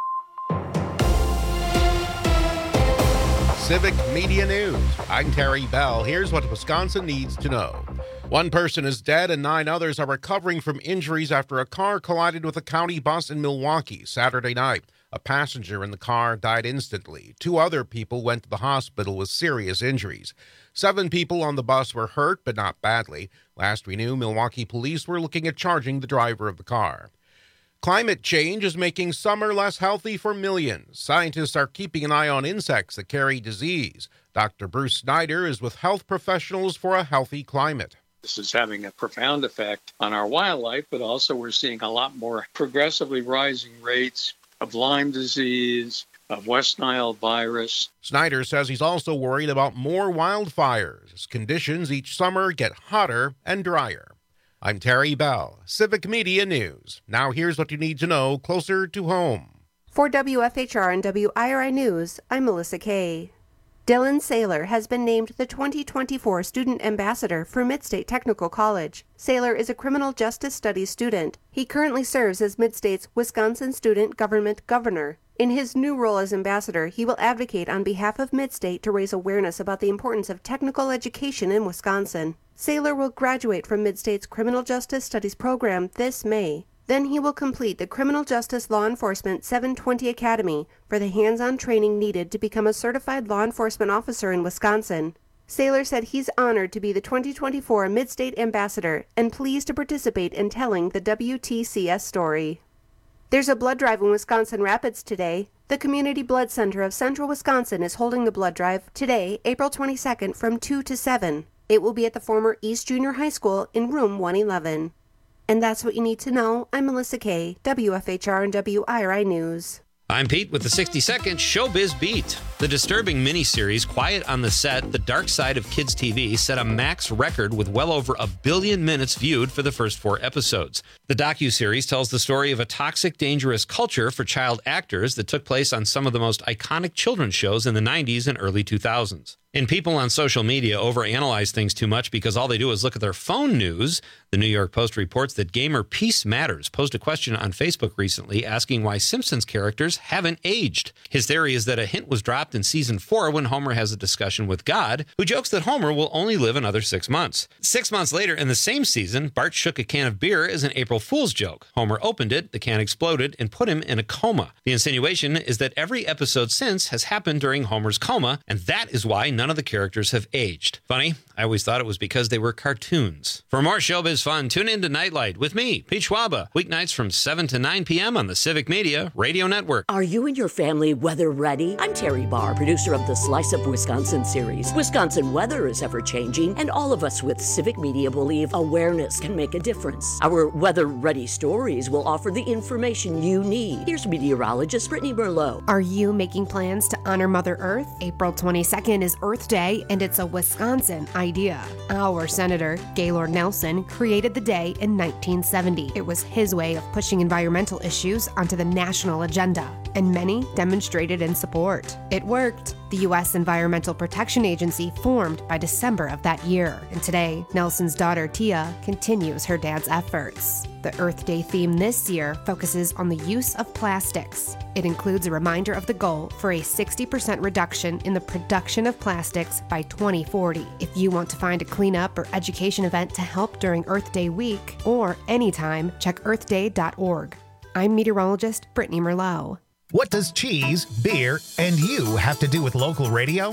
Civic Media News. I'm Terry Bell. Here's what Wisconsin needs to know. One person is dead and nine others are recovering from injuries after a car collided with a county bus in Milwaukee Saturday night. A passenger in the car died instantly. Two other people went to the hospital with serious injuries. Seven people on the bus were hurt, but not badly. Last we knew, Milwaukee police were looking at charging the driver of the car. Climate change is making summer less healthy for millions. Scientists are keeping an eye on insects that carry disease. Doctor Bruce Snyder is with health professionals for a healthy climate. This is having a profound effect on our wildlife, but also we're seeing a lot more progressively rising rates of Lyme disease, of West Nile virus. Snyder says he's also worried about more wildfires as conditions each summer get hotter and drier. I'm Terry Bell, Civic Media News. Now here's what you need to know closer to home. For W F H R and W I R I News, I'm Melissa Kay. Dylan Saylor has been named the twenty twenty-four Student Ambassador for Midstate Technical College. Saylor is a criminal justice studies student. He currently serves as Midstate's Wisconsin Student Government Governor. In his new role as ambassador, he will advocate on behalf of Midstate to raise awareness about the importance of technical education in Wisconsin. Saylor will graduate from Midstate's Criminal Justice Studies program this May. Then he will complete the Criminal Justice Law Enforcement seven twenty Academy for the hands-on training needed to become a certified law enforcement officer in Wisconsin. Saylor said he's honored to be the twenty twenty-four Midstate Ambassador and pleased to participate in telling the W T C S story. There's a blood drive in Wisconsin Rapids today. The Community Blood Center of Central Wisconsin is holding the blood drive today, April twenty-second, from two to seven. It will be at the former East Junior High School in room one eleven. And that's what you need to know. I'm Melissa Kay, W F H R and W I R I News. I'm Pete with the sixty second Showbiz Beat. The disturbing miniseries Quiet on the Set, The Dark Side of Kids T V set a max record with well over a billion minutes viewed for the first four episodes. The docuseries tells the story of a toxic, dangerous culture for child actors that took place on some of the most iconic children's shows in the nineties and early two thousands. And people on social media overanalyze things too much because all they do is look at their phone news. The New York Post reports that gamer Peace Matters posed a question on Facebook recently asking why Simpsons characters haven't aged. His theory is that a hint was dropped in season four when Homer has a discussion with God, who jokes that Homer will only live another six months. Six months later in the same season, Bart shook a can of beer as an April Fool's joke. Homer opened it, the can exploded, and put him in a coma. The insinuation is that every episode since has happened during Homer's coma, and that is why none of the characters have aged. Funny, I always thought it was because they were cartoons. For more showbiz fun, tune in to Nightlight with me, Pete Schwaba, weeknights from seven to nine p.m. on the Civic Media Radio Network. Are you and your family weather ready? I'm Terry Barr, producer of the Slice of Wisconsin series. Wisconsin weather is ever-changing, and all of us with Civic Media believe awareness can make a difference. Our weather-ready stories will offer the information you need. Here's meteorologist Brittany Merlot. Are you making plans to honor Mother Earth? April twenty-second is Earth Day, and it's a Wisconsin idea. Our Senator, Gaylord Nelson, created the day in nineteen seventy. It was his way of pushing environmental issues onto the national agenda, and many demonstrated in support. It worked. The U S Environmental Protection Agency formed by December of that year, and today, Nelson's daughter Tia continues her dad's efforts. The Earth Day theme this year focuses on the use of plastics. It includes a reminder of the goal for a sixty percent reduction in the production of plastics by twenty forty. If you want to find a cleanup or education event to help during Earth Day week or anytime, check earth day dot org. I'm meteorologist Brittany Merlot. What does cheese, beer, and you have to do with local radio?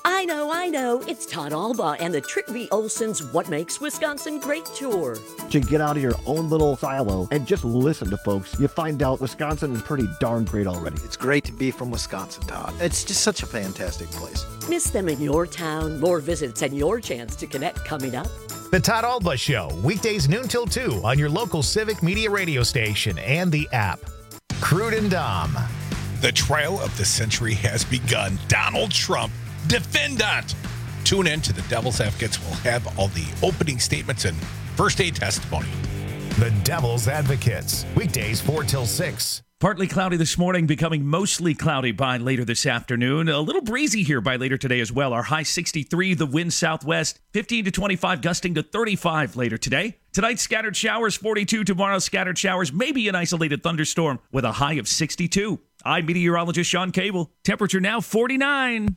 I know, I know. It's Todd Alba and the Trick V. Olson's What Makes Wisconsin Great tour. To get out of your own little silo and just listen to folks, you find out Wisconsin is pretty darn great already. It's great to be from Wisconsin, Todd. It's just such a fantastic place. Miss them in your town. More visits and your chance to connect coming up. The Todd Alba Show, weekdays noon till two on your local Civic Media radio station and the app. Crude and Dom. The trial of the century has begun. Donald Trump, defendant. Tune in to The Devil's Advocates. We'll have all the opening statements and first aid testimony. The Devil's Advocates, weekdays four till six. Partly cloudy this morning, becoming mostly cloudy by later this afternoon. A little breezy here by later today as well. Our high sixty-three, the wind southwest, fifteen to twenty-five, gusting to thirty-five later today. Tonight, scattered showers, forty-two. Tomorrow, scattered showers, maybe an isolated thunderstorm with a high of sixty-two. I'm meteorologist Sean Cable. Temperature now forty-nine.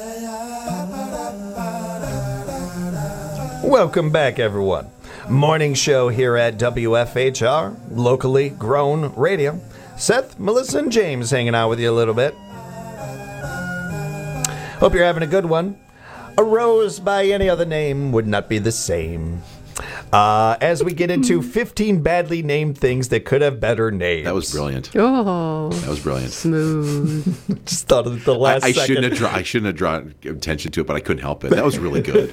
Welcome back, everyone. Morning show here at W F H R, locally grown radio. Seth, Melissa, and James hanging out with you a little bit. Hope you're having a good one. A rose by any other name would not be the same. Uh, as we get into fifteen badly named things that could have better names. That was brilliant. Oh, that was brilliant. Smooth. Just thought of the last I, I second. shouldn't have drawn. I shouldn't have drawn attention to it, but I couldn't help it. That was really good.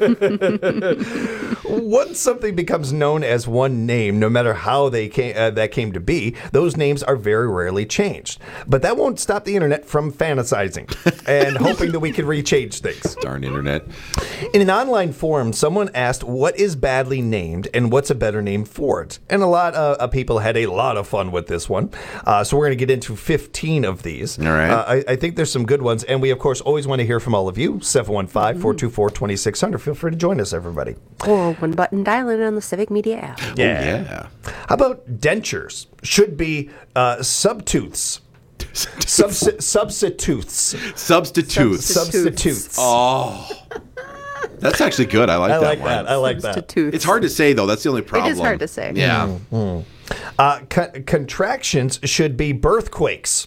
Once something becomes known as one name, no matter how they came, uh, that came to be, those names are very rarely changed. But that won't stop the internet from fantasizing and hoping that we can rechange things. Darn internet. In an online forum, someone asked what is badly named and what's a better name for it. And a lot uh, of people had a lot of fun with this one. Uh, so we're going to get into fifteen of these. All right. Uh, I, I think there's some good ones. And we, of course, always want to hear from all of you. seven one five, four two four, two six zero zero. Feel free to join us, everybody. Or one button dial-in on the Civic Media app. Yeah. Oh, yeah. How about dentures? Should be uh, subtooths. Subsi- substitutes. Substitutes. Substitutes. Oh. That's actually good. I like I that like one. that. I like that. Substitutes. It's hard to say, though. That's the only problem. It is hard to say. Yeah. Mm-hmm. Uh, co- contractions should be birthquakes.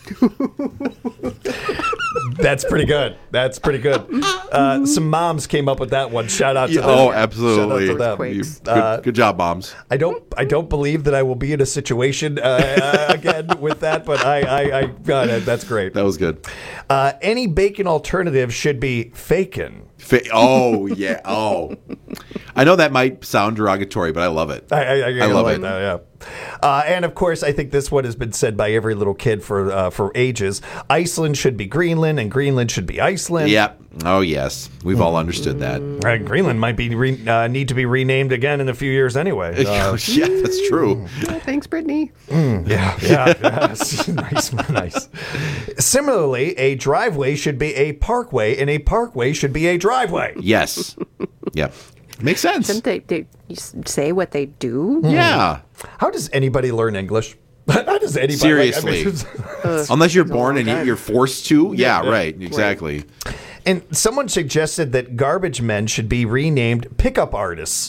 That's pretty good. That's pretty good. Uh, some moms came up with that one. Shout out to Yeah, them. oh, absolutely. Shout out to them. You- good, Uh, good job, moms. I don't. I don't believe that I will be in a situation uh, uh, again with that. But I. I. I God, that's great. That was good. Uh, any bacon alternative should be fakin'. Fa- oh, yeah. Oh. I know that might sound derogatory, but I love it. I, I, I, I love like it. That, yeah. Uh, and of course, I think this one has been said by every little kid for uh, for ages. Iceland should be Greenland, and Greenland should be Iceland. Yep. Oh, yes. We've all understood that. Uh, Greenland might be re- uh, need to be renamed again in a few years anyway. Uh, yeah, that's true. Oh, thanks, Brittany. mm, yeah, yeah, yes. nice, nice. Similarly, a driveway should be a parkway, and a parkway should be a driveway. Yes. Yep. Makes sense. Shouldn't they, they s- say what they do? Yeah. How does anybody learn English? How does anybody? Seriously. Like, I mean, Unless you're born and you- you're forced to. Yeah, Yeah, right. Exactly. And someone suggested that garbage men should be renamed pickup artists.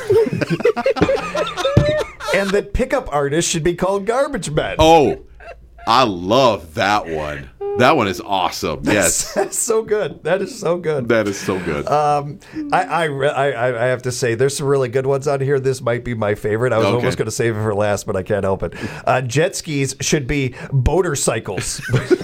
And that pickup artists should be called garbage men. Oh, I love that one. That one is awesome. Yes. That's so good. That is so good. That is so good. Um, I, I, re- I, I have to say, there's some really good ones on here. This might be my favorite. I was Okay. almost going to save it for last, but I can't help it. Uh, jet skis should be motorcycles.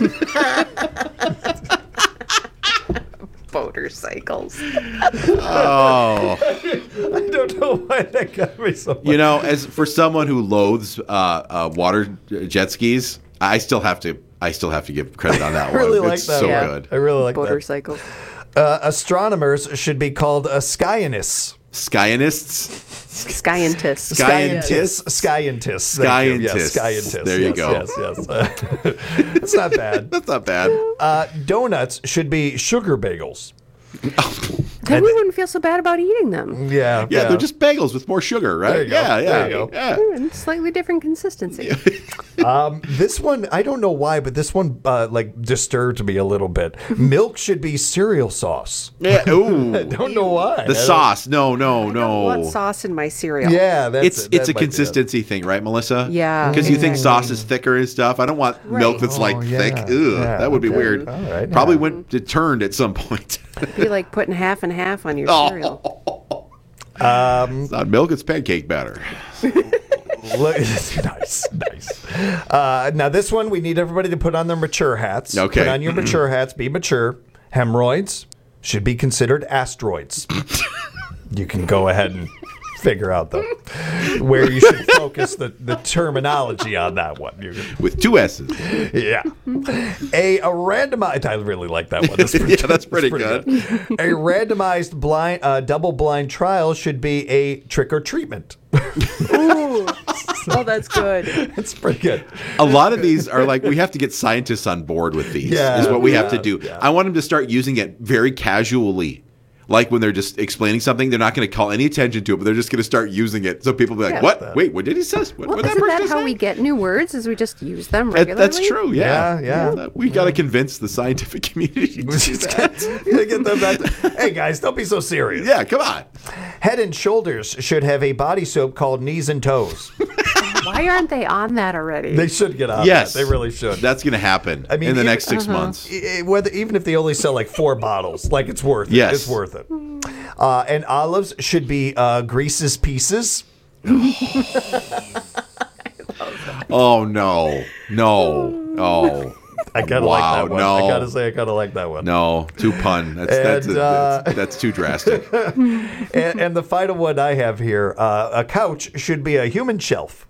Motorcycles. Oh. I don't know why that got me so much. You know, as for someone who loathes uh, uh, water jet skis, I still have to. I still have to give credit on that I really one. like It's that so one. good. I really like that. Motorcycles. Uh, astronomers should be called uh, skyanists. Skyanists. Scientists. Scientists. Scientists. Thank you. Yes, Scientists. Scientists. There you Yes, go. Yes, yes. Uh, That's not bad. That's not bad. Uh, donuts should be sugar bagels. Then we wouldn't feel so bad about eating them. Yeah, Yeah, they're just bagels with more sugar, right? There you go. Yeah, yeah, There you go. yeah. And slightly different consistency. Um, this one, I don't know why, but this one uh, like disturbed me a little bit. Milk should be cereal sauce. Yeah, ooh. I don't know why. The sauce. No, no, no. Want sauce in my cereal? Yeah, that's it's it. it's That a might be consistency thing, right, Melissa? Yeah. Because you think exactly. sauce is thicker and stuff. I don't want Right. milk that's Oh, like yeah. thick. Ugh, Yeah, that would be okay. weird. All right, Probably yeah. went it turned at some point. It'd be like putting half and half on your Oh. cereal. Um, It's not milk; it's pancake batter. Look, nice, nice. Uh, now, this one, we need everybody to put on their mature hats. Okay. Put on your mature hats. Be mature. Hemorrhoids should be considered asteroids. You can go ahead and figure out the where you should focus the, the terminology on that one. You're, With two S's. yeah. A, a randomized. I really like that one. That's pretty, Yeah, that's pretty good. A randomized blind, uh, double-blind trial should be a trick or treatment. Ooh. Oh, that's good. It's pretty good. A lot of these are like, we have to get scientists on board with these, Yeah, is what we have yeah, to do. yeah. I want them to start using it very casually. Like when they're just explaining something, they're not going to call any attention to it, but they're just going to start using it. So people will be like, Yeah. what? Wait, what did he say? What, Well, what that isn't person that how say? we get new words? Is we just use them That- regularly? That's true, yeah. Yeah, yeah. We got to convince the scientific community to do that. You gotta get them back to- hey guys, don't be so serious. Yeah, come on. Head and Shoulders should have a body soap called Knees and Toes. Why aren't they on that already? They should get on Yes. that. They really should. That's going to happen I mean, in the even- next six Uh-huh. months. I- I- Whether even if they only sell like four bottles, like it's worth it. Yes. It's worth it. Uh, and olives should be uh, Grease's Pieces. Oh, no. No. Oh. I gotta Wow, like that one. no. I gotta say, I gotta like that one. No, too pun. That's that's, And, uh, that's, that's too drastic. and, and the final one I have here: uh, a couch should be a human shelf.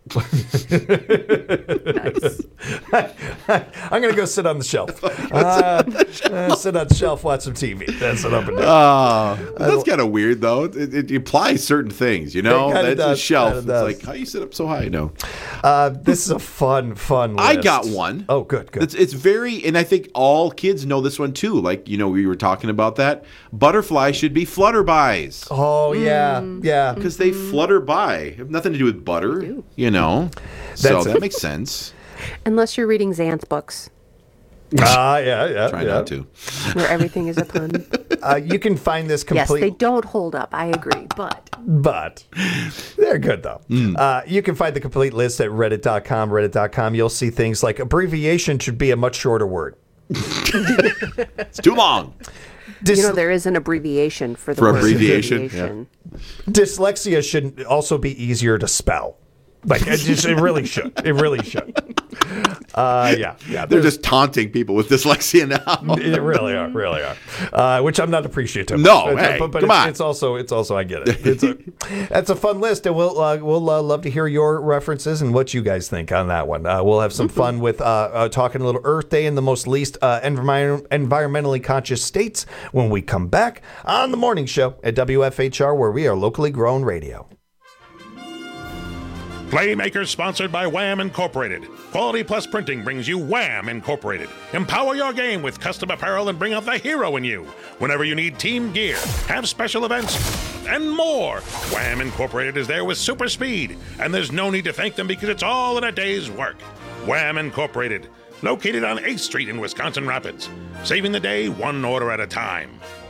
I'm gonna go sit on the shelf. Uh, uh, sit on the shelf, watch some T V. That's what I'm gonna do. Uh, that's kind of weird, though. It, it implies certain things, you know. It kinda That's does, a shelf. kinda It's does. like, how you sit up so high? No. Uh, this is a fun, fun list. I got one. Oh, good, good. It's, it's very, and I think all kids know this one too. Like, you know, we were talking about that. Butterfly should be flutterbys. Oh, yeah, yeah. Because they flutter by. Have nothing to do with butter, you know. So That's that it. makes sense. Unless you're reading Xanth books, Ah, yeah, yeah. Try yeah. not to. where everything is a pun. Uh, you can find this Yes, complete. they don't hold up. I agree, but But they're good, though. Hmm. Uh, you can find the complete list at reddit dot com. reddit dot com. You'll see things like abbreviation should be a much shorter word. It's too long. Dys- you know there is an abbreviation for the For word abbreviation, abbreviation. Dyslexia should also be easier to spell. Like it, just, it really should. It really should. Uh, yeah, yeah. They're there's- just taunting people with dyslexia now. They really are, really are. Uh, which I'm not appreciative. No, of. hey, but, but come it's, on. it's also, it's also, I get it. It's a, that's a fun list, and we'll, uh, we'll uh, love to hear your references and what you guys think on that one. Uh, we'll have some fun with uh, uh, talking a little Earth Day in the most least uh, envir- environmentally conscious states when we come back on the morning show at W F H R, where we are locally grown radio. Playmakers sponsored by Wham Incorporated. Quality Plus Printing brings you Wham Incorporated. Empower your game with custom apparel and bring out the hero in you. Whenever you need team gear, have special events, and more, Wham Incorporated is there with super speed. And there's no need to thank them because it's all in a day's work. Wham Incorporated, located on eighth Street in Wisconsin Rapids. Saving the day one order at a time.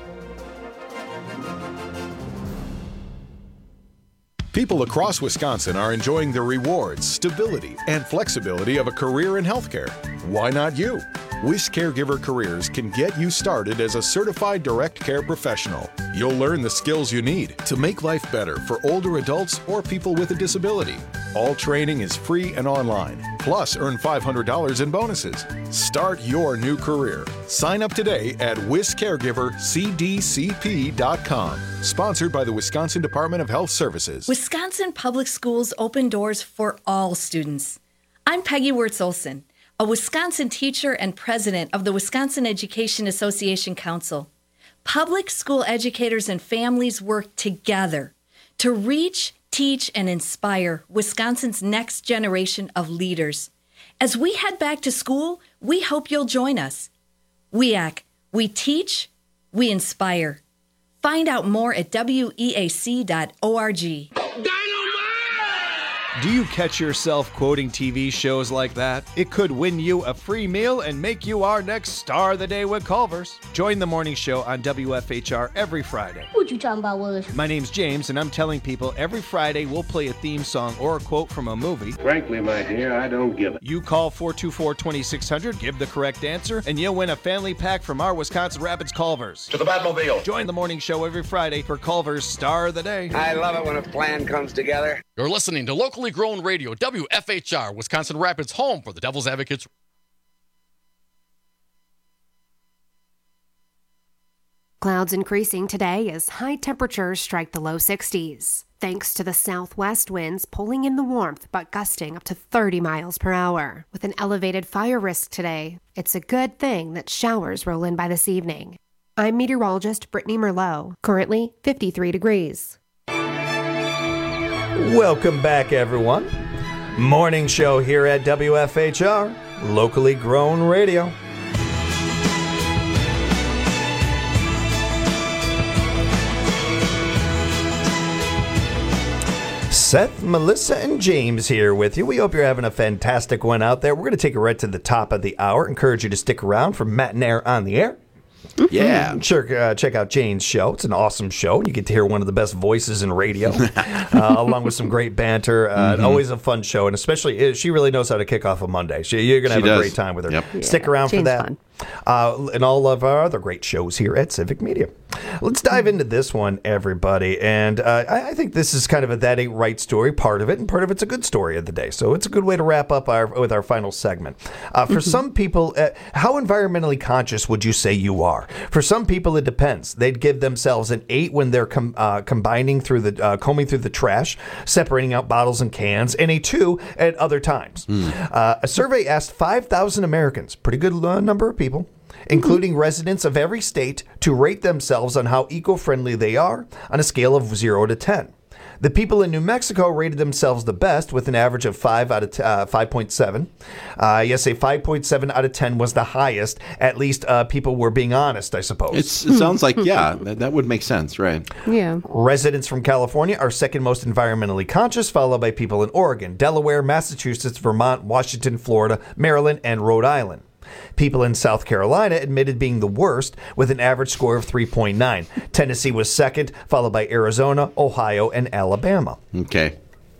People across Wisconsin are enjoying the rewards, stability, and flexibility of a career in healthcare. Why not you? Wish Caregiver Careers can get you started as a certified direct care professional. You'll learn the skills you need to make life better for older adults or people with a disability. All training is free and online. Plus, earn five hundred dollars in bonuses. Start your new career. Sign up today at wish caregiver c d c p dot com. Sponsored by the Wisconsin Department of Health Services. Wisconsin Public Schools open doors for all students. I'm Peggy Wirtz-Olson, a Wisconsin teacher and president of the Wisconsin Education Association Council. Public school educators and families work together to reach, teach, and inspire Wisconsin's next generation of leaders. As we head back to school, we hope you'll join us. W E A C, we teach, we inspire. Find out more at W E A C dot org. Do you catch yourself quoting T V shows like that? It could win you a free meal and make you our next star of the day with Culver's. Join the morning show on W F H R every Friday. What you talking about, Willis? My name's James, and I'm telling people every Friday we'll play a theme song or a quote from a movie. Frankly, my dear, I don't give it. You call four two four, two six zero zero, give the correct answer, and you'll win a family pack from our Wisconsin Rapids Culver's. To the Batmobile. Join the morning show every Friday for Culver's Star of the Day. I love it when a plan comes together. You're listening to locally grown radio, W F H R, Wisconsin Rapids, home for the Devil's Advocates. Clouds increasing today as high temperatures strike the low sixties, thanks to the southwest winds pulling in the warmth but gusting up to thirty miles per hour. With an elevated fire risk today, it's a good thing that showers roll in by this evening. I'm meteorologist Brittany Merlot, currently fifty-three degrees. Welcome back, everyone. Morning show here at W F H R, locally grown radio. Seth, Melissa, and James here with you. We hope you're having a fantastic one out there. We're going to take it right to the top of the hour. Encourage you to stick around for Matt and Air on the Air. Yeah. Sure, uh, check out Jane's show. It's an awesome show. You get to hear one of the best voices in radio, uh, along with some great banter. Uh, mm-hmm. Always a fun show, and especially, she really knows how to kick off a Monday. She, you're going to have she a does. great time with her. Yep. Yeah, Stick around for Jane's that. fun. Uh, and all of our other great shows here at Civic Media. Let's dive into this one, everybody. And uh, I, I think this is kind of a That Ain't Right story, part of it, and part of it's a good story of the day. So it's a good way to wrap up our with our final segment. Uh, for some people, uh, how environmentally conscious would you say you are? For some people, it depends. They'd give themselves an eight when they're com- uh, combining through the uh, combing through the trash, separating out bottles and cans, and a two at other times. Mm. Uh, a survey asked five thousand Americans, pretty good uh, number of people, including mm-hmm. residents of every state, to rate themselves on how eco-friendly they are on a scale of zero to ten. The people in New Mexico rated themselves the best with an average of five out of t- uh, five point seven. Uh, yes, a five point seven out of ten was the highest. At least uh, people were being honest, I suppose. It's, it sounds like, yeah, that, that would make sense, right? Yeah. Residents from California are second most environmentally conscious, followed by people in Oregon, Delaware, Massachusetts, Vermont, Washington, Florida, Maryland, and Rhode Island. People in South Carolina admitted being the worst with an average score of three point nine. Tennessee was second, followed by Arizona, Ohio, and Alabama. Okay.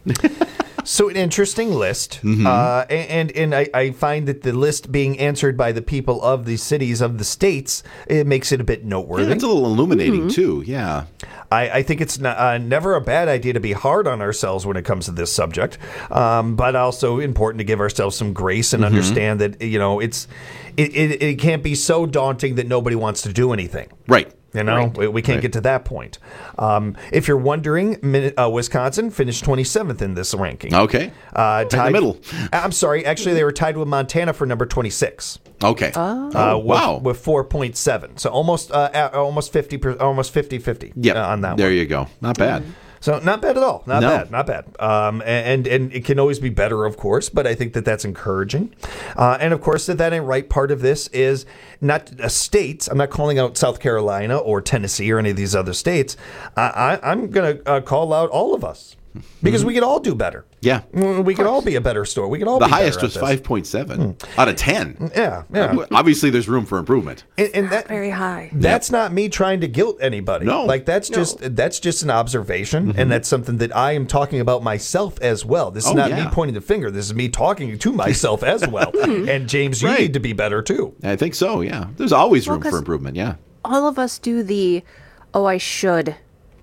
So an interesting list, mm-hmm. uh, and and I, I find that the list being answered by the people of the cities of the states, it makes it a bit noteworthy. Yeah, it's a little illuminating mm-hmm. too. Yeah, I, I think it's not, uh, never a bad idea to be hard on ourselves when it comes to this subject, um, but also important to give ourselves some grace and mm-hmm. understand that you know it's it, it it can't be so daunting that nobody wants to do anything. Right. You know, right. we, we can't right. get to that point. Um, if you're wondering, uh, Wisconsin finished twenty-seventh in this ranking. Okay. Uh, tied, in the middle. I'm sorry. Actually, they were tied with Montana for number twenty-six. Okay. Oh. Uh, with, wow. With four point seven. So almost uh, almost fifty, almost fifty-fifty yep. uh, on that there one. There you go. Not bad. Mm-hmm. So not bad at all. Not no. bad. Not bad. Um, and and it can always be better, of course, but I think that that's encouraging. Uh, and of course, that that ain't right. Part of this is not a state. I'm not calling out South Carolina or Tennessee or any of these other states. I, I, I'm going to uh, call out all of us because mm-hmm. we could all do better. Yeah. We could all be a better store. We could all the be highest better was five point seven mm. out of ten. Yeah. Yeah. Obviously, there's room for improvement. And, and that, very high. That's yep. not me trying to guilt anybody. No. Like that's no. just that's just an observation, mm-hmm. and that's something that I am talking about myself as well. This is oh, not yeah. me pointing the finger. This is me talking to myself as well. And James, you right. need to be better too. I think so. Yeah. There's always well, room for improvement. Yeah. All of us do the, oh, I should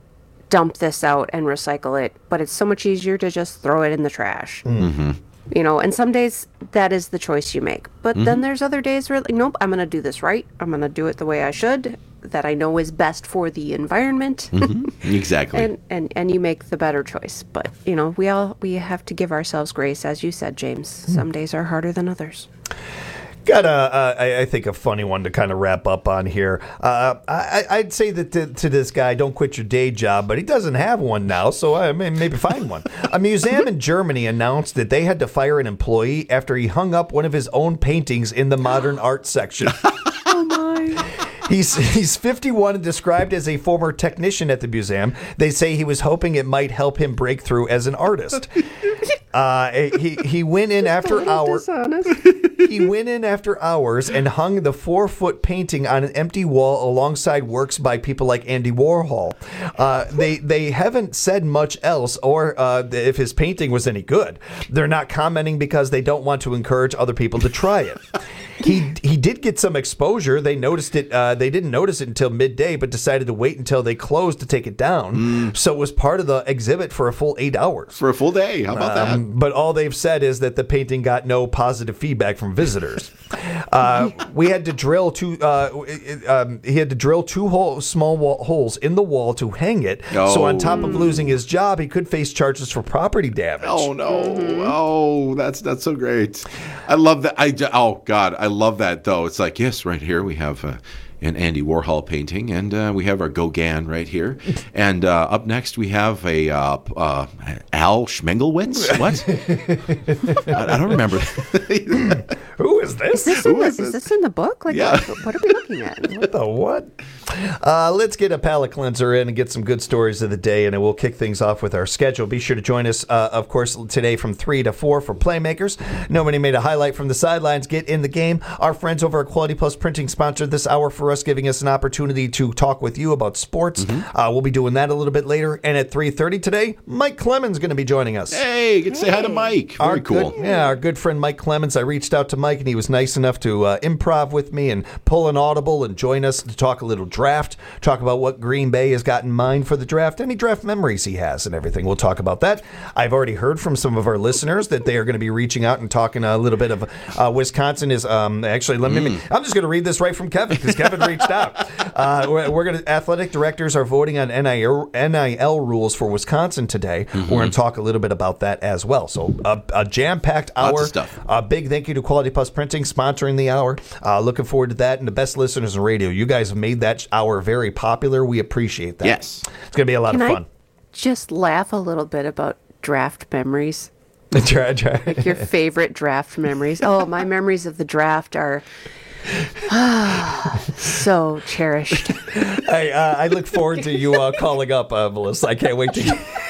dump this out and recycle it, but it's so much easier to just throw it in the trash. Mm-hmm. You know, and some days that is the choice you make. But mm-hmm. then there's other days where, like, nope, I'm going to do this right. I'm going to do it the way I should, that I know is best for the environment. Mm-hmm. Exactly. and, and and you make the better choice. But, you know, we all, we have to give ourselves grace, as you said, James. Mm. Some days are harder than others. Got a, uh, I, I think, a funny one to kind of wrap up on here. Uh, I, I'd say that to, to this guy, don't quit your day job, but he doesn't have one now, so I may, maybe find one. A museum in Germany announced that they had to fire an employee after he hung up one of his own paintings in the modern art section. Oh, my. He's he's fifty-one and described as a former technician at the museum. They say he was hoping it might help him break through as an artist. Uh, he he went in after hours. He went in after hours and hung the four-foot painting on an empty wall alongside works by people like Andy Warhol. Uh, they they haven't said much else, or uh, if his painting was any good. They're not commenting because they don't want to encourage other people to try it. He he did get some exposure. They noticed it. Uh, they didn't notice it until midday, but decided to wait until they closed to take it down. Mm. So it was part of the exhibit for a full eight hours. For a full day. How about um, that? But all they've said is that the painting got no positive feedback from visitors. uh, we had to drill two. Uh, um, he had to drill two hole, small wall, holes in the wall to hang it. Oh. So on top of losing his job, he could face charges for property damage. Oh no! Mm-hmm. Oh, that's that's so great. I love that. I oh God, I love that though. It's like, yes, right here we have uh, an Andy Warhol painting, and uh, we have our Gauguin right here, and uh, up next we have a uh, uh, Al Schmengelwitz. What? I, I don't remember. Who is this? Is this, in the, is this? this in the book? Like, yeah. what, what are we looking at? What the what? Uh, let's get a palate cleanser in and get some good stories of the day, and then we'll kick things off with our schedule. Be sure to join us, uh, of course, today from three to four for Playmakers. Nobody made a highlight from the sidelines. Get in the game. Our friends over at Quality Plus Printing sponsored this hour for us, giving us an opportunity to talk with you about sports. Mm-hmm. Uh, we'll be doing that a little bit later. And at three thirty today, Mike Clemens is going to be joining us. Hey, get to say hi to Mike. Very our cool. Good, yeah, our good friend Mike Clemens. I reached out to Mike, and he was nice enough to uh, improv with me and pull an audible and join us to talk a little draft, talk about what Green Bay has got in mind for the draft, any draft memories he has and everything. We'll talk about that. I've already heard from some of our listeners that they are going to be reaching out and talking a little bit of uh, Wisconsin is um, actually, let me, mm. I'm just going to read this right from Kevin because Kevin reached out. Uh, we're we're going to, athletic directors are voting on N I L, N I L rules for Wisconsin today. Mm-hmm. We're going to talk a little bit about that as well. So a, a jam-packed hour. Lots of stuff. A big thank you to Quality Plus Printing sponsoring the hour. Uh, looking forward to that. And the best listeners in radio, you guys have made that hour very popular. We appreciate that. Yes. It's going to be a lot Can of fun. I just laugh a little bit about draft memories? Try, try. Like your favorite draft memories. Oh, my memories of the draft are so cherished. I, uh, I look forward to you uh, calling up, uh, Melissa. I can't wait to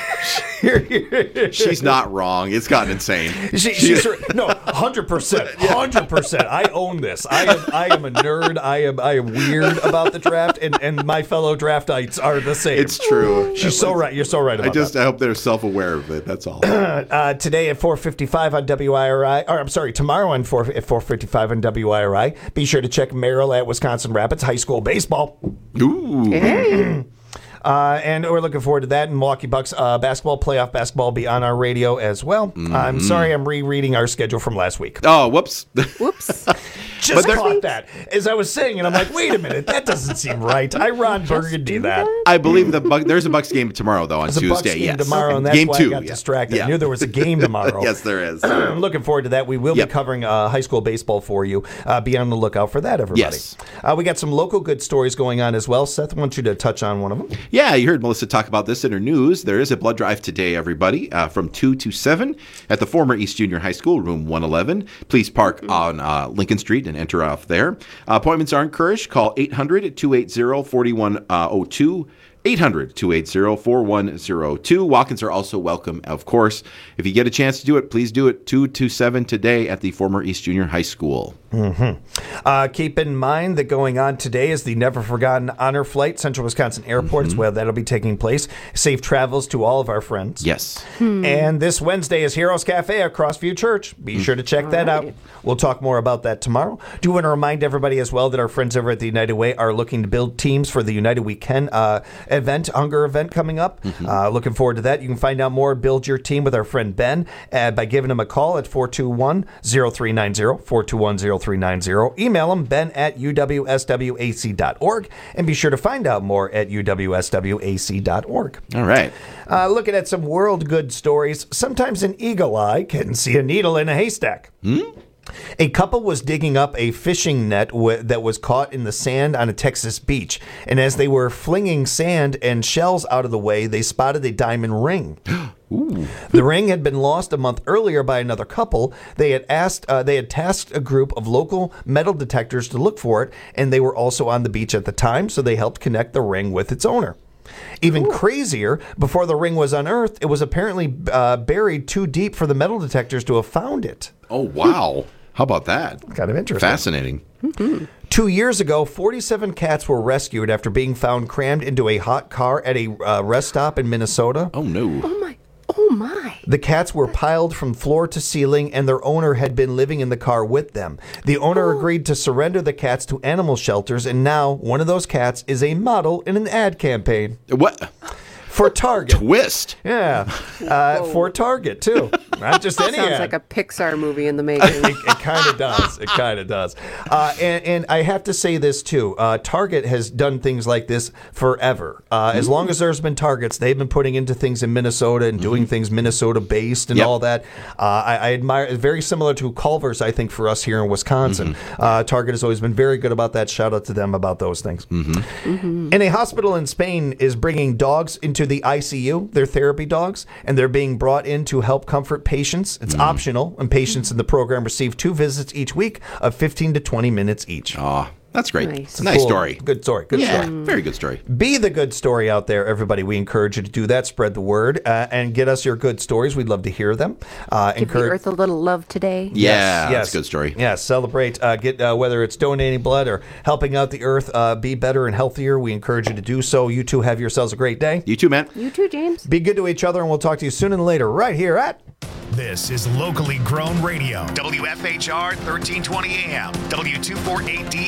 hear. She's not wrong. It's gotten insane. She, she's no, hundred percent, hundred percent. I own this. I am, I am a nerd. I am, I am weird about the draft, and, and my fellow draftites are the same. It's true. She's so right. You're so right about I just, that. I hope they're self-aware of it. That's all. uh, today at four fifty-five on W I R I, or I'm sorry, tomorrow on four at four fifty-five on W I R I. Be sure to check Merrill at Wisconsin Rapids High School baseball. Ooh. Hey. Uh, and we're looking forward to that. And Milwaukee Bucks uh, basketball, playoff basketball will be on our radio as well. Mm-hmm. I'm sorry, I'm rereading our schedule from last week. Oh, whoops. Whoops. Just caught that as I was saying, and I'm like, wait a minute, that doesn't seem right. I Ron Burgundy that. I believe the Buc- there's a Bucks game tomorrow though on There's Tuesday. a Bucks game yes. tomorrow, and that's game why two, I got yeah. distracted. Yeah. I knew there was a game tomorrow. Yes, there is. I'm looking forward to that. We will yep. be covering uh, high school baseball for you. Uh, be on the lookout for that, everybody. Yes. Uh, we got some local good stories going on as well. Seth, I want you to touch on one of them. Yeah, you heard Melissa talk about this in her news. There is a blood drive today, everybody, uh, from two to seven at the former East Junior High School, room one eleven. Please park on uh, Lincoln Street and enter off there. Uh, appointments are encouraged. Call eight hundred, two eight zero, four one zero two. eight hundred, two eight zero, four one zero two. Walk-ins are also welcome, of course. If you get a chance to do it, please do it two to seven today at the former East Junior High School. Mm-hmm. Uh, keep in mind that going on today is the Never Forgotten Honor Flight, Central Wisconsin Airport. Mm-hmm. Is where that'll be taking place. Safe travels to all of our friends. Yes. Hmm. And this Wednesday is Heroes Cafe at Crossview Church. Be mm-hmm. sure to check all that right. out. We'll talk more about that tomorrow. Do want to remind everybody as well that our friends over at the United Way are looking to build teams for the United Weekend uh, event, hunger event coming up. Mm-hmm. Uh, looking forward to that. You can find out more, build your team with our friend Ben uh, by giving him a call at four two one, zero three nine zero, four two one, zero three nine zero. Email him, ben at u w s w a c dot org, and be sure to find out more at u w s w a c dot org. All right. Uh, looking at some world good stories, sometimes an eagle eye can see a needle in a haystack. Hmm? A couple was digging up a fishing net w- that was caught in the sand on a Texas beach, and as they were flinging sand and shells out of the way, they spotted a diamond ring. Ooh. The ring had been lost a month earlier by another couple. They had asked, uh, they had tasked a group of local metal detectors to look for it, and they were also on the beach at the time, so they helped connect the ring with its owner. Even Ooh. crazier, before the ring was unearthed, it was apparently uh, buried too deep for the metal detectors to have found it. Oh, wow. How about that? Kind of interesting. Fascinating. Mm-hmm. Two years ago, forty-seven cats were rescued after being found crammed into a hot car at a uh, rest stop in Minnesota. Oh, no. Oh, my. Oh, my. The cats were piled from floor to ceiling, and their owner had been living in the car with them. The owner oh. agreed to surrender the cats to animal shelters, and now one of those cats is a model in an ad campaign. What? For Target. Twist. Yeah. Uh, for Target, too. Not just any Sounds ad. like a Pixar movie in the making. it it kind of does. It kind of does. Uh, and, and I have to say this, too. Uh, Target has done things like this forever. Uh, mm-hmm. As long as there's been Targets, they've been putting into things in Minnesota and mm-hmm. doing things Minnesota-based and yep. all that. Uh, I, I admire it. Very similar to Culver's, I think, for us here in Wisconsin. Mm-hmm. Uh, Target has always been very good about that. Shout out to them about those things. Mm-hmm. Mm-hmm. And a hospital in Spain is bringing dogs into the I C U. They're therapy dogs, and they're being brought in to help comfort patients. It's mm. optional, and patients in the program receive two visits each week of fifteen to twenty minutes each. Aw, that's great. Nice. It's a nice cool, story. Good story. Good yeah, story. Very good story. Be the good story out there, everybody. We encourage you to do that. Spread the word uh, and get us your good stories. We'd love to hear them. Uh, Give encourage- the earth a little love today. Yeah, yes, that's a good story. Yeah, celebrate. Uh, get uh, whether it's donating blood or helping out the earth uh, be better and healthier. We encourage you to do so. You two have yourselves a great day. You too, man. You too, James. Be good to each other, and we'll talk to you soon and later right here at... This is locally grown radio. W F H R thirteen twenty A M, W two forty-eight D